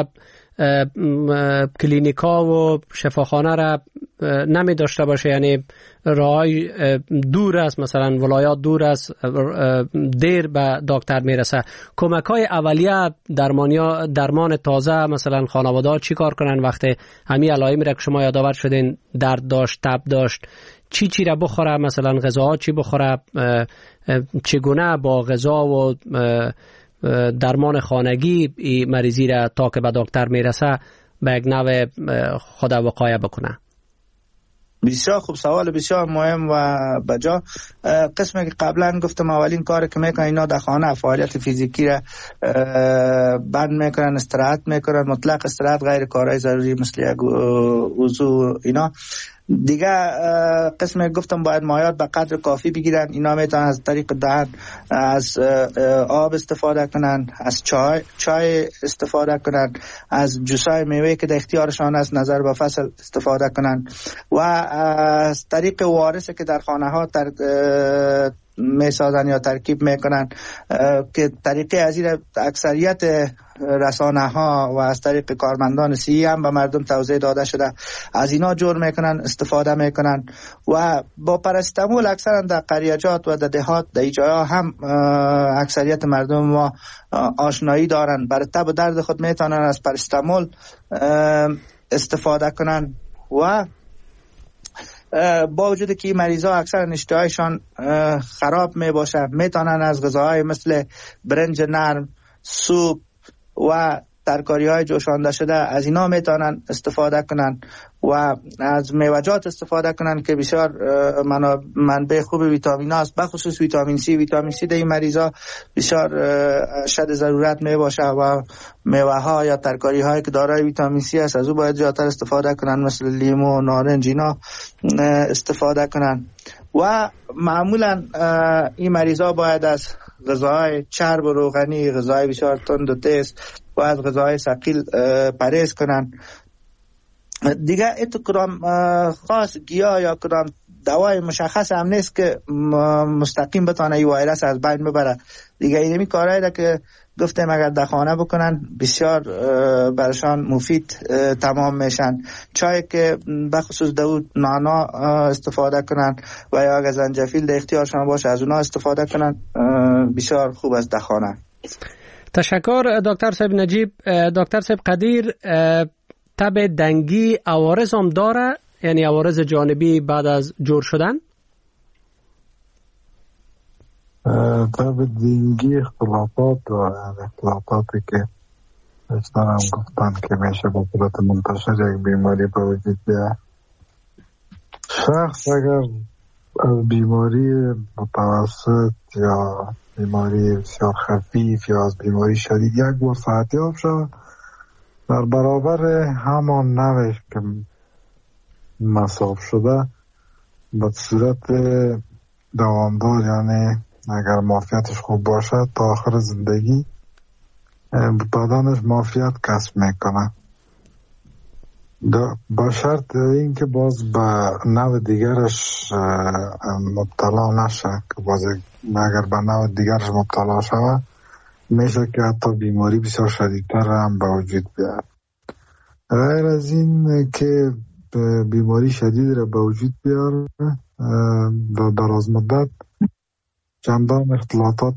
کلینیکا و شفاخانه را نمی داشته باشه، یعنی راهی دور است، مثلا ولایات دور است، دیر به دکتر میرسه. کمک های اولیه درمانیا درمان تازه مثلا خانواده ها چی کار کنن وقتی همین علائمی را که شما یادآور شدین درد داشت، تب داشت، چی چی را بخوره، مثلا غذاها چی بخوره، چگونه با غذا و درمان خانگی این مریضی را تا که به دکتر میرسه به یک نوع خود وقایه بکنه؟ بسیار خوب، سوال بسیار مهم و بجا. قسمی که قبلا گفتم اولین کاری که میکنن اینا در خانه فعالیت فیزیکی را بند میکنن، استراحت میکنن، مطلق استراحت، غیر کارهای ضروری مثل یک وضو اینا. دیگه قسم گفتم باید مایات به قدر کافی بگیرن. اینا میتونن از طریق دهن از آب استفاده کنن، از چای چای استفاده کنن، از جوسای میوه که در اختیارشان است نظر به فصل استفاده کنن و از طریق وارثی که در خانه ها تر میسازن یا ترکیب میکنن که طریقه از این اکثریت رسانه ها و از طریق کارمندان صحی هم به مردم توضیح داده شده، از اینا جور میکنن، استفاده میکنن و با پرستامول اکثرا در قریجات و در دهات در ایجایا هم اکثریت مردم ما آشنایی دارن. برای تب و درد خود میتونن از پرستامول استفاده کنن و با وجود که این مریضا اکثر اشتهایشان خراب می باشه میتونن از غذاهای مثل برنج نرم، سوپ و ترکاری های جوشانده شده از اینا میتونن استفاده کنن و از میوجات استفاده کنن که بسیار منبع خوب ویتامین است، بخصوص ویتامین سی. ویتامین سی در این مریضا بسیار شد ضرورت می باشه و میوه ها یا ترکاری هایی که دارای ویتامین سی است از او باید زیادتر استفاده کنن، مثل لیمو، نارنج اینا استفاده کنن و معمولا این مریضا باید از غذاهای چرب و روغنی، غذاهای بسیار تند و تیز و از غذاهای ثقیل پرهیز کنن. دیگه ایتو کدام خاص گیاه یا کدام دوای مشخص هم نیست که مستقیم بتانه این ویروس از بین ببره. دیگه اینمی کارهایی که گفتیم اگر در خانه بکنن بسیار برشان مفید تمام میشن. چای که بخصوص داود نانا استفاده کنن و یا اگر زنجفیل در اختیارشان باشه از اونا استفاده کنن بسیار خوب است در خانه. تشکر دکتر صاحب نجیب. دکتر صاحب قدیر، تب دنگی عوارض هم داره، یعنی عوارض جانبی بعد از جور شدن؟ تب دنگی اختلافات داره، اختلافاتی که اشتر هم گفتن که میشه با صورت منتشر یک بیماری به وجود بیاد. شخص اگر از بیماری متوسط یا بیماری بسیار خفیف یا از بیماری شدید یک بار صحتیاب شد، در برابر همان نوش که مصاب شده به صورت دوامدار، یعنی اگر معافیتش خوب باشد تا آخر زندگی بدنش معافیت کسب میکنه، با شرط اینکه باز به نوع دیگرش مبتلا نشه، که باز اگر به نوع دیگرش مبتلا شود میشه که حتی بیماری بسیار شدیدتر هم به وجود بیاد. غیر از این که بیماری شدید را به وجود بیاره و دراز مدت چندان اختلاطات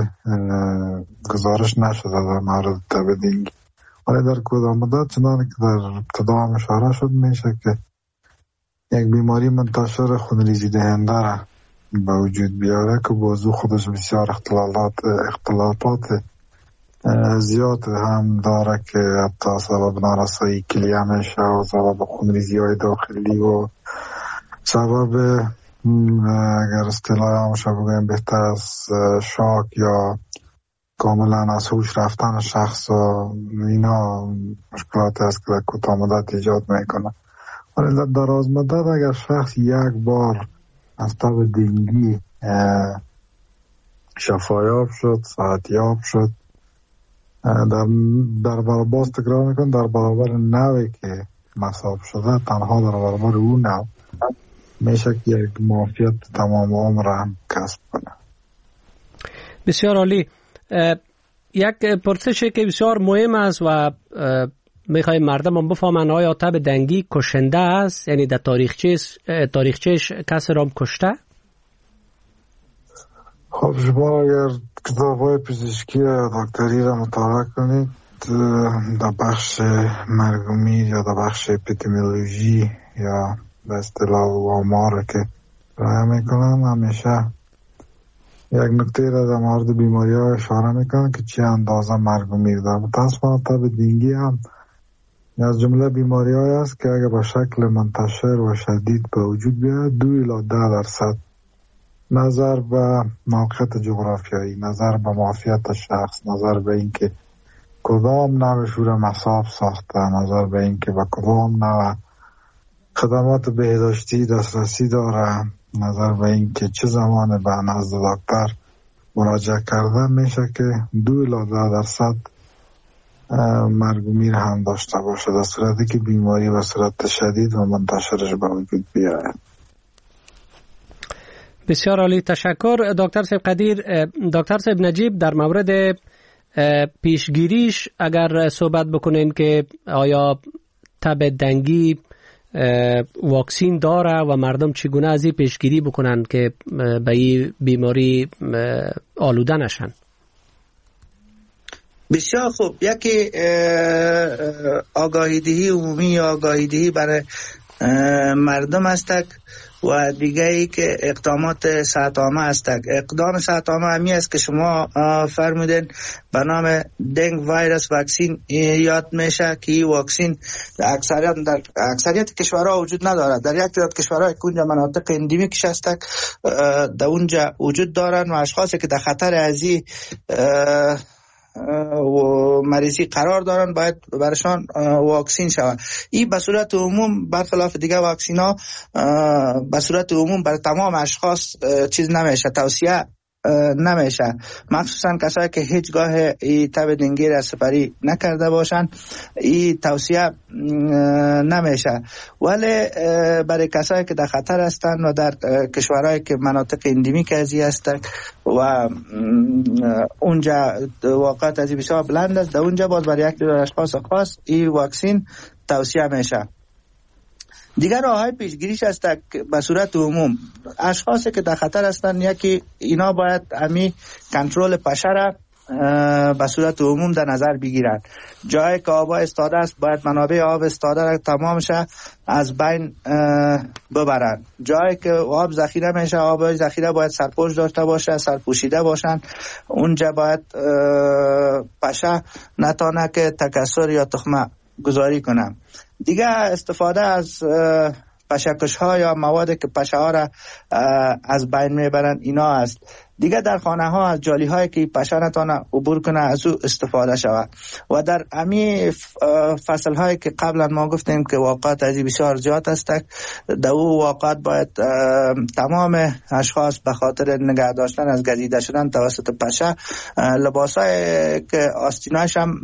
گزارش نشده در مورد تب دنگی، ولی در کدام مدت چنانه که در ابتدا هم اشاره شد میشه که یک بیماری منتشر خونریزی دهنده را به وجود بیاره که بازو خودش بسیار اختلالات اختلاطات زیاد هم داره که حتی سبب نارسایی کلیه میشه و سبب خونریزی های داخلی و سبب اگر اصطلاح همشه بگویم بهتر از شاک یا کاملا از هوش رفتن شخص و اینا مشکلاتی است که در کوتاه مدت ایجاد میکنه. ولی در دراز مدت اگر شخص یک بار از تب دنگی شفایاب شد، صحتیاب شد، در در برابر تکرار میکن در برابر نوعی که مصاب شده، تنها در برابر اون نوع میشه که یک معافیت تمام عمر هم کسب کنه. بسیار عالی. یک پرسشی که بسیار مهم است و میخوایم مردم هم بفهمن آیا تب دنگی کشنده است، یعنی در تاریخچهش تاریخچهش کسی را هم کشته؟ خب شما اگر کتاب‌های پزشکی و دکتری را مطالعه کنید در بخش مرگ و میر یا در بخش اپیدمیولوژی یا به اصطلاح آمار که راه میکنن همیشه یک نکته را در مورد بیماری ها اشاره میکنن که چه اندازه مرگ و میر داره. متاسفانه تب دنگی هم از جمله بیماری های است که اگر به شکل منتشر و شدید به وجود بیاید دو الی ده درصد نظر به موقعیت جغرافیایی، نظر به معافیت شخص، نظر به اینکه کدام نوع شور مصاب ساخته، نظر به اینکه به کدام نوع خدمات بهداشتی دسترسی داره، نظر به اینکه چه زمان به نزد دکتر مراجعه کرده، میشه که دو الی ده درصد مرگ و میر هم داشته باشه در صورتی که بیماری به صورت شدید و منتشرش به وجود بیاید. بسیار عالی، تشکر دکتر صاحب قدیر. دکتر صاحب نجیب، در مورد پیشگیریش اگر صحبت بکنین که آیا تب دنگی واکسین داره و مردم چگونه از این پیشگیری بکنن که به این بیماری آلوده نشن؟ بسیار خوب. یکی آگاهی دهی عمومی، آگاهی دهی برای مردم است و دیگه ای که اقدامات صحت عامه است. اقدام صحت عامه همی است که شما فرمودین به نام دنگ ویروس واکسین یاد میشه که این واکسین در اکثریت در اکثریت کشورها وجود ندارد. در یک تعداد کشورها که اونجا مناطق اندمیک است در اونجا وجود دارن و اشخاصی که در خطر از این و مریضی قرار دارن باید برشان واکسین شود. این به صورت عموم برخلاف دیگه واکسین ها به صورت عموم بر تمام اشخاص چیز نمیشه، توصیه نمیشه، مخصوصا کسایی که هیچگاه این تب دنگی را سپری نکرده باشن این توصیه نمیشه. ولی برای کسایی که در خطر هستند و در کشورهایی که مناطق اندمیک ازی هستند و اونجا واقعیت ازی بسیار بلند است، در اونجا باز برای یک اشخاص خاص این واکسین توصیه میشه. دیگر راههای پیشگیریش است به صورت عموم اشخاصی که در خطر هستند یکی اینا باید امی کنترل پشه را به صورت عموم در نظر بگیرند. جایی که آب استاده است باید منابع آب استاده را تمامش از بین ببرند. جایی که آب ذخیره میشه آب ذخیره باید سرپوش داشته باشه، سرپوشیده باشند. اونجا باید پشه نتانه که تکثر یا تخمه گذاری کنم. دیگه استفاده از پشه‌کش ها یا مواد که پشه ها را از بین میبرن اینا است. دیگه در خانه ها از جالی هایی که پشه نتانه عبور کنه از او استفاده شود. و در امی فصل هایی که قبلا ما گفتیم که واقعات ازی بسیار زیاد است، در او واقعات باید تمام اشخاص به خاطر نگه داشتن از گزیده شدن توسط پشه لباس های که آستینایش هم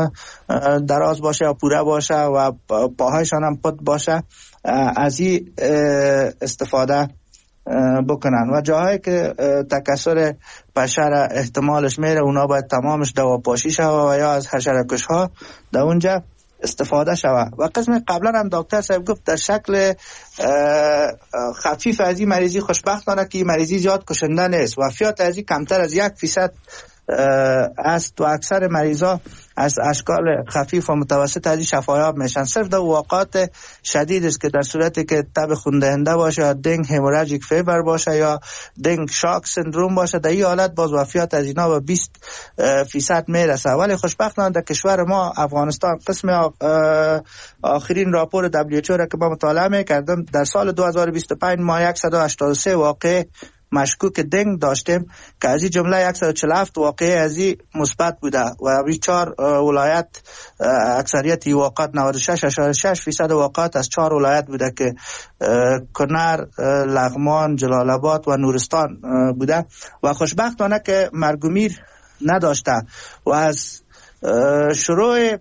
دراز باشه یا پوره باشه و پاهایشان هم پد باشه از این استفاده بکنن. و جاهایی که تکثر پشه را احتمالش میره اونا باید تمامش دواپاشی شود و یا از حشره‌کش ها در اونجا استفاده شود. و قسم قبلا هم دکتر صاحب گفت در شکل خفیف از این مریضی خوشبختانه که این مریضی زیاد کشنده نیست، وفیات از این کمتر از یک فیصد است و اکثر مریضا از اشکال خفیف و متوسط از این شفایاب میشن. صرف در واقعات شدید است که در صورتی که تب خون‌دهنده باشه یا دنگ هموراژیک فیبر باشه یا دنگ شاک سندروم باشه در این حالت باز وفیات از اینا به بیست فیصد میرسه. ولی خوشبختانه در کشور ما افغانستان قسم آخرین راپور دبلیو اچ او را که ما مطالعه میکردم در سال دو هزار و بیست و پنج ما صد و هشتاد و سه واقع مشکوک دنگ داشتیم که از این جمله صد و چهل و هفت واقعه از این مثبت بوده و این چهار ولایت اکثریت این واقعات نود و شش اشاره شش فیصد واقعات از چهار ولایت بوده که کنر، لغمان، جلال آباد و نورستان بوده و خوشبختانه که مرگ و میر نداشته. و از شروع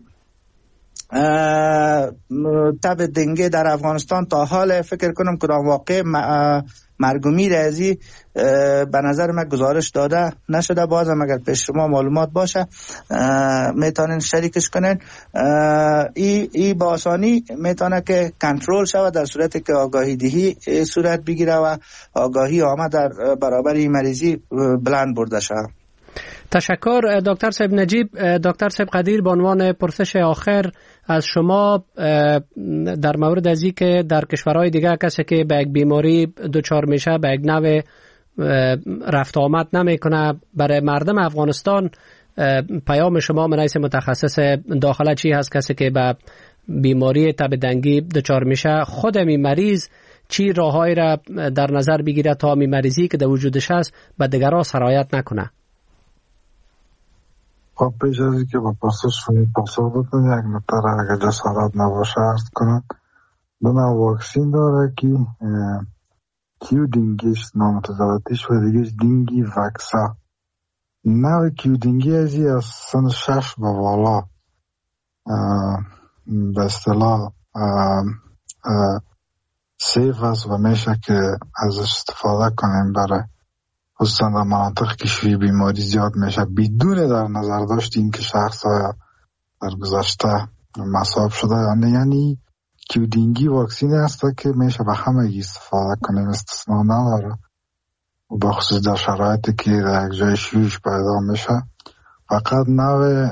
تب دنگه در افغانستان تا حال فکر کنم کدام واقع مرگ و میر ازی به نظر من گزارش داده نشده. بازم اگر پیش شما معلومات باشه میتونین شریکش کنین. ای, ای با آسانی میتونه که کنترل شود در صورتی که آگاهی دهی صورت بگیره و آگاهی عامه در برابر این مریضی بلند برده شود. تشکر دکتر صاحب نجیب. دکتر صاحب قدیر به عنوان پرسش آخر از شما در مورد ازی که در کشورهای دیگه کسی که به یک بیماری دچار میشه به یک نوع رفت آمد نمیکنه. برای مردم افغانستان پیام شما من رئیس متخصص داخله چی هست؟ کسی که به بیماری تب دنگی دچار میشه، خود می مریض چی راههایی را در نظر بگیره تا می مریضی که در وجودش هست به دیگران سرایت نکنه؟ خب پیش از اینکه با پاسخ پاسخ بکنم یک نکته را اگر جسارت نباشه عرض کنم. دو نوع واکسین داره که کیو دینگیش نام تزارتیش و دیگهش دینگی وکسا. نوع کیو دینگی ازی از سن شش و والا به اصطلاح سیف است و میشه که از استفاده کنیم برای خصوصا در مناطق که شیوع بیماری زیاد میشه بدون در نظر داشت این که شخص ها در گذشته مصاب شده یا نه. یعنی کیو دینگی واکسینی هست که میشه به همه استفاده کنیم، استثناء نداره، با خصوص در شرایطی که در یک جای شیوعش پیدا میشه. فقط نوع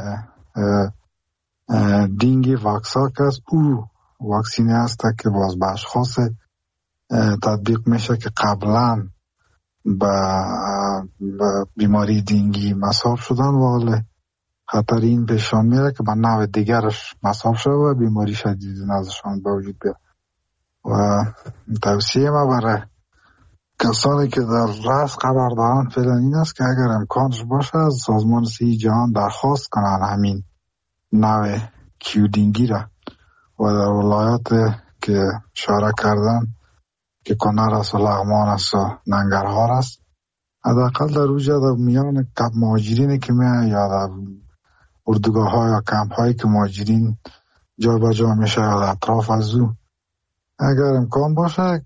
دینگی واکسا که است او واکسینی هست که باز به اشخاص تطبیق میشه که قبلا با بیماری دینگی مصاب شدن ولی خطر این پیشان میره که با نوع دیگرش مصاب شده و بیماری شدید نزدشان به وجود بیاد. و توصیه ما برای کسانی که در رأس قرار دارن فعلا این است که اگر امکانش باشه از سازمان صحت جهان درخواست کنن همین نوع کیو دینگی را و در ولایات که اشاره کردن که کنر است و لغمان است و ننگرهار است، حداقل در اوجه در میان مهاجرینی که میان یا در اردوگاه ها یا کمپ هایی که مهاجرین جا به جا میشه یا در اطراف از او اگر امکان باشه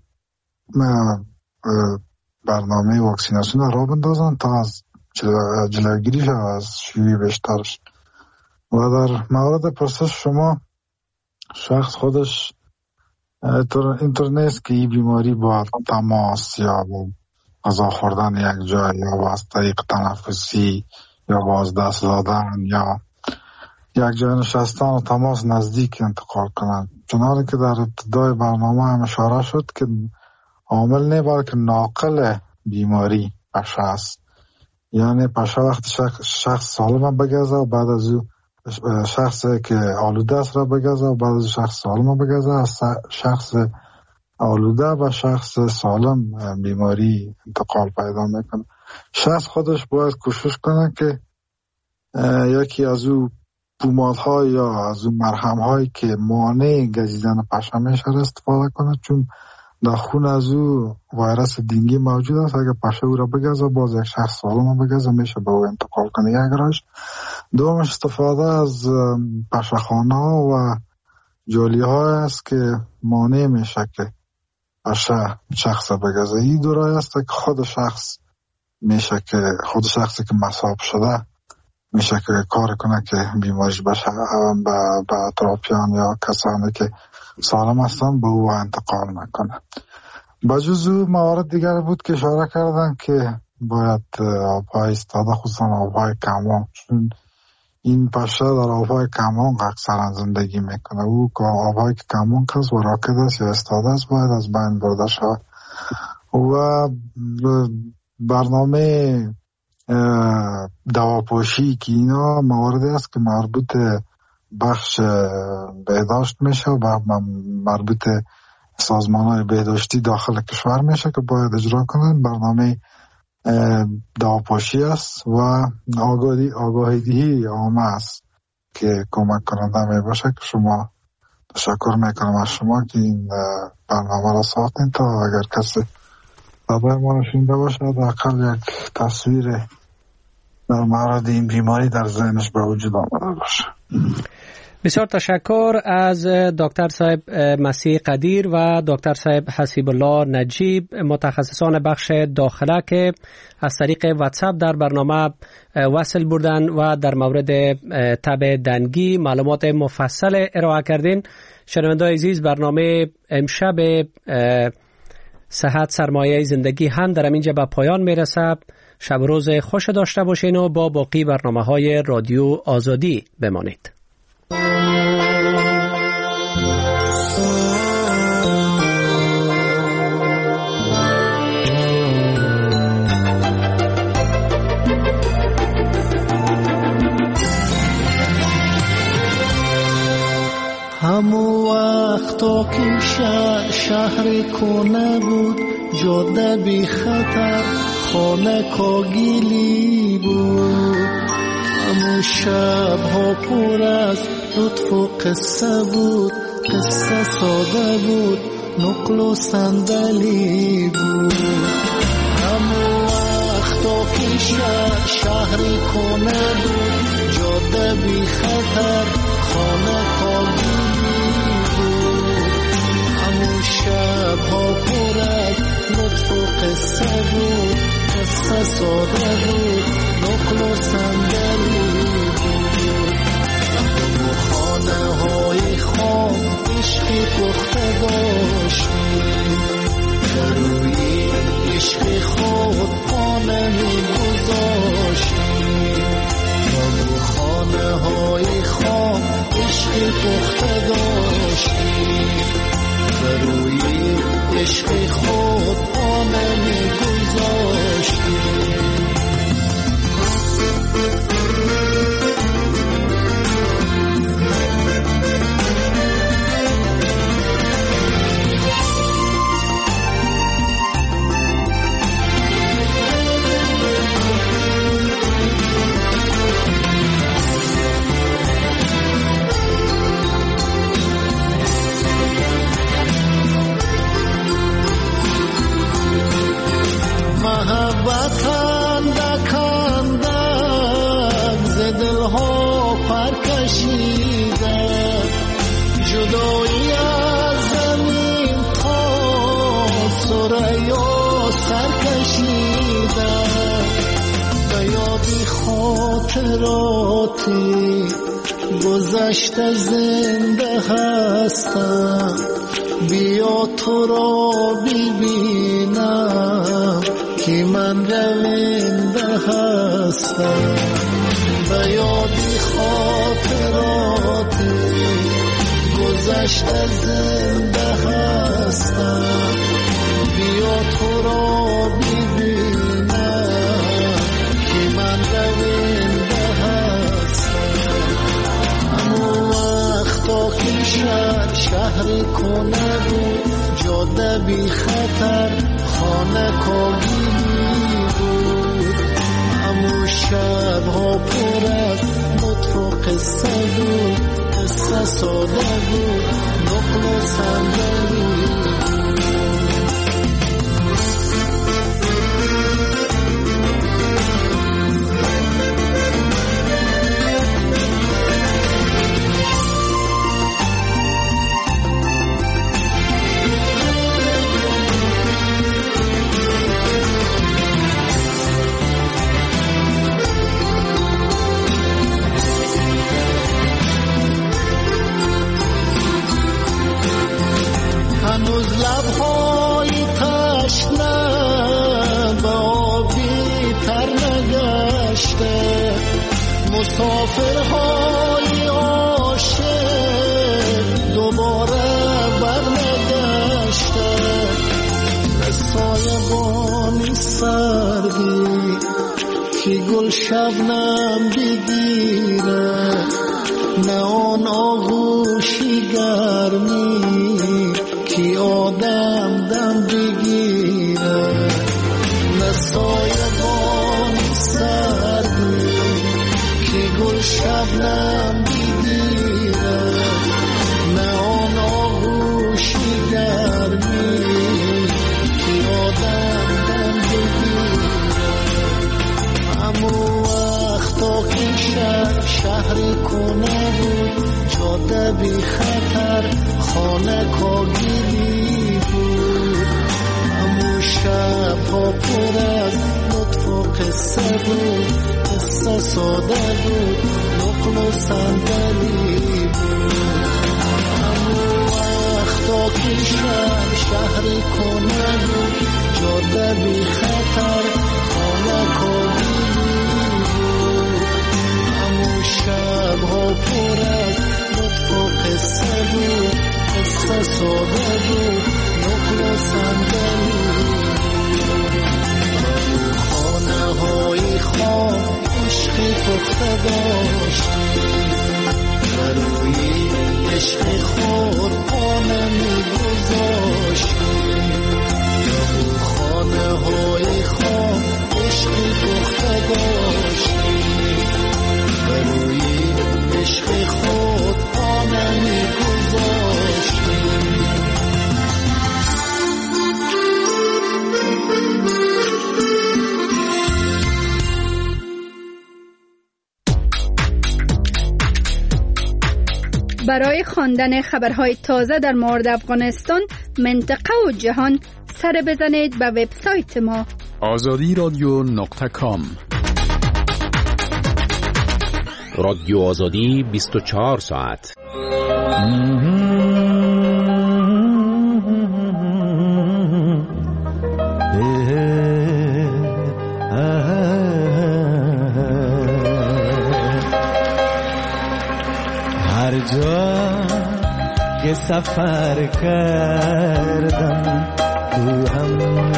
برنامه واکسیناسیون را بندازن تا از جلوگیری شد از شیوع بیشترش. و در مورد پرسش شما، شخص خودش اینطور نیست که این بیماری با تماس یا با غذا خوردن یک جای یا با از طریق تنفسی یا با از دست دادن یا یک جای نشستن و تماس نزدیک انتقال کنند. چنانه که در ابتدای برنامه هم اشاره شد که عامل نه بلکه ناقل بیماری پشه است. یعنی پشه وقت شخص سالم بگذه و بعد از او شخصی که آلوده است را بگذه و بعد از شخص سالم بگذه، از شخص آلوده به شخص سالم بیماری انتقال پیدا میکنه. شخص خودش باید کوشش کنه که یکی از او پومادها یا از او مرهم هایی که مانع گزیدن پشه میشه استفاده کنه، چون در خون از او ویروس دینگی موجود است. اگر پشه او را بگذه باز یک شخص سالم بگذه میشه به او انتقال کنه. یک راهش. دومش استفاده از پشهخانه و جالی های است که مانع میشه که پشه شخص بگذه. این دو راه است که خود شخص میشه که خود شخصی که مصاب شده میشه که کار کنه که بیماریش بشه به اطرافیان یا کسانی که سالم هستن به او انتقال نکنه. بجز او موارد دیگر بود که اشاره کردن که باید آبهای استاده خصوصا آبهای کمان، چون این پشه در آبهای کمان اکثرا زندگی میکنه. او که آبهای کمان کس و راکد است یا استاده است باید از بین برده شود. و برنامه دواپاشی که اینا مواردی است که مربوط بخش بهداشت میشه و مربوط سازمان های بهداشتی داخل کشور میشه که باید اجرا کنن. برنامه دواپاشی است و آگاهی آگاهی عامه است که کمک کننده می باشه که شما تشکر میکنم از شما که این برنامه را ساختین تا اگر کسی صدای ما را شنیده باشه حداقل یک تصویر در مورد این بیماری در ذهنش به وجود آمده باشه. بسیار تشکر از دکتر صاحب مسیح قدیر و دکتر صاحب حسیب الله نجیب، متخصصان بخش داخله که از طریق واتساپ در برنامه وصل بودن و در مورد تب دنگی معلومات مفصل ارائه کردین. شنوندگان عزیز، برنامه امشب صحت سرمایه زندگی هم در اینجا به پایان میرسه. شب روز خوش داشته باشین و با باقی برنامه‌های رادیو آزادی بمانید. شهری کنه بود، جاده بی خطر، خانه کاگیلی بود. امو شب ها پر از لطف و قصه بود، قصه ساده بود، نقل و صندلی بود. امو وقتا که شهر شهری کنه بود، جاده بی خطر، خانه کاگیلی بود. امو شب ها پر از لطف و قصه بود، قصه ساده بود، نقل و صندلی بود. امو خانه های خام عشقی پخته داشتیم، در روی عشق خود خانه می گذاشتیم. امو خانه های خام عشقی پخته داشتیم، در روی عشق خود خانه می گذاشتیم. خاطراتی گذشته زنده هستم، بیا تو را ببینم که من رونده هستم. به یادی خاطراتی گذشته زنده هستم، بیا تو را ببینم که من رونده هستم. امو وقتا که شهر شهری کنه بود، جاده بی خطر، خانه کاگیلی بود. امو شب ها پر از لطف و قصه بود، قصه ساده بود، نقل و صندلی بود. هنوز لبهای تشنه به آبی تر نگشته، مسافرهای عاشق دوباره برنگشته. به سایبانی سردی که گل شبنم بگیره، نه آن آغوشی گرمی که آدم دم بگیره. نه سایبانی سردی که گل شبنم بگیره، نه آن آغوشی گرمی که آدم دم بگیره. امو وقتا که شهر شهری کنه بود، جاده بی خطر، خانه کاگیلی بود. امو شب ها پر از لطف و قصه بود، قصه ساده بود، نقل و صندلی بود. امو وقتا که شهر شهری کنه بود، جاده بی خطر، خانه کاگیلی بود. امو شب ها پر از لطف و قصه بود، قصه ساده بود، نقل و صندلی بود. خانه های خام عشقی پخته داشتیم، بروی عشق خود خانه می گذاشتی نمو خانه های خان عشق دختر داشتی بروی عشق خود خانه می گذاشتی برای خواندن خبرهای تازه در مورد افغانستان، منطقه و جهان سر بزنید به وبسایت ما آزادی رادیو نقطه کام. رادیو آزادی بیست و چهار ساعت. هر جا که سفر کردم تو هم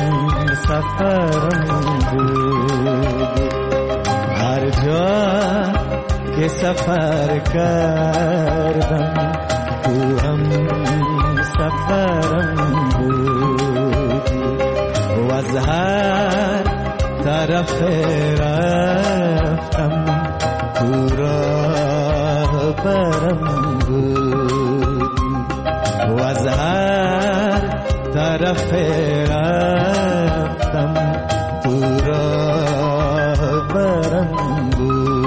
سفرم بود هر جا که سفر کردم تو هم سفرم بود و از هر طرف رفتم تو راه برم بود و از هر طرف رفتم تو راه برم بود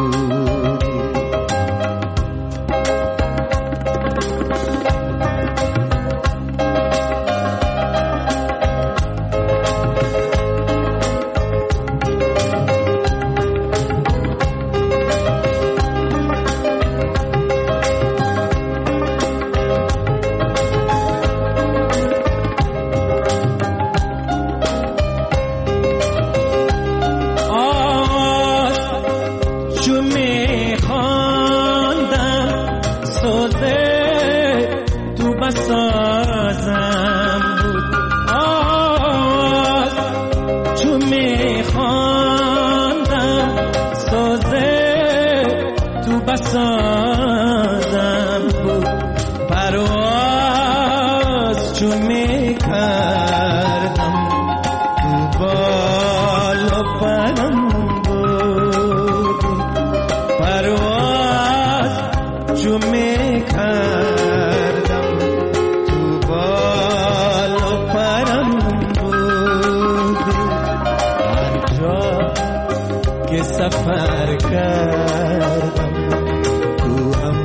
سفر کردم تو هم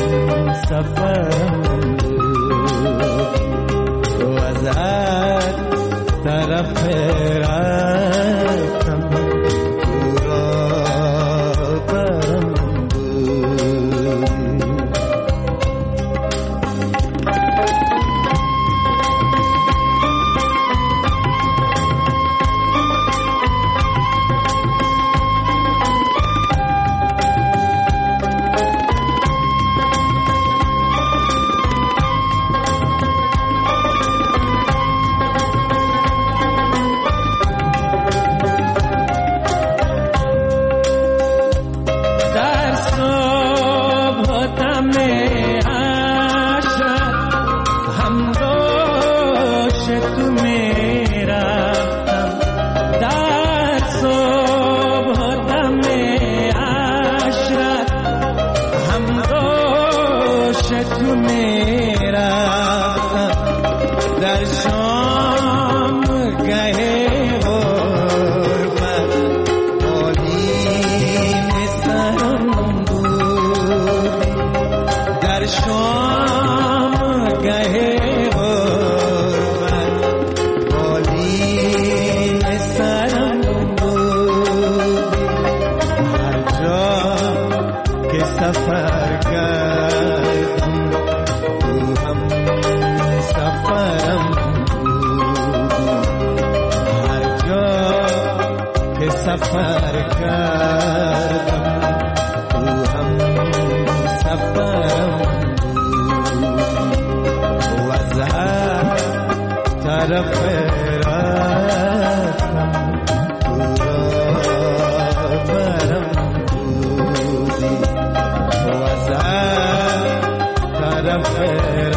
سفرم تو از هر طرف رفتم تو راه برم سفر کردم تو هم سفرم و از هر طرف رفتم تو راه برم بودی و از هر بخیر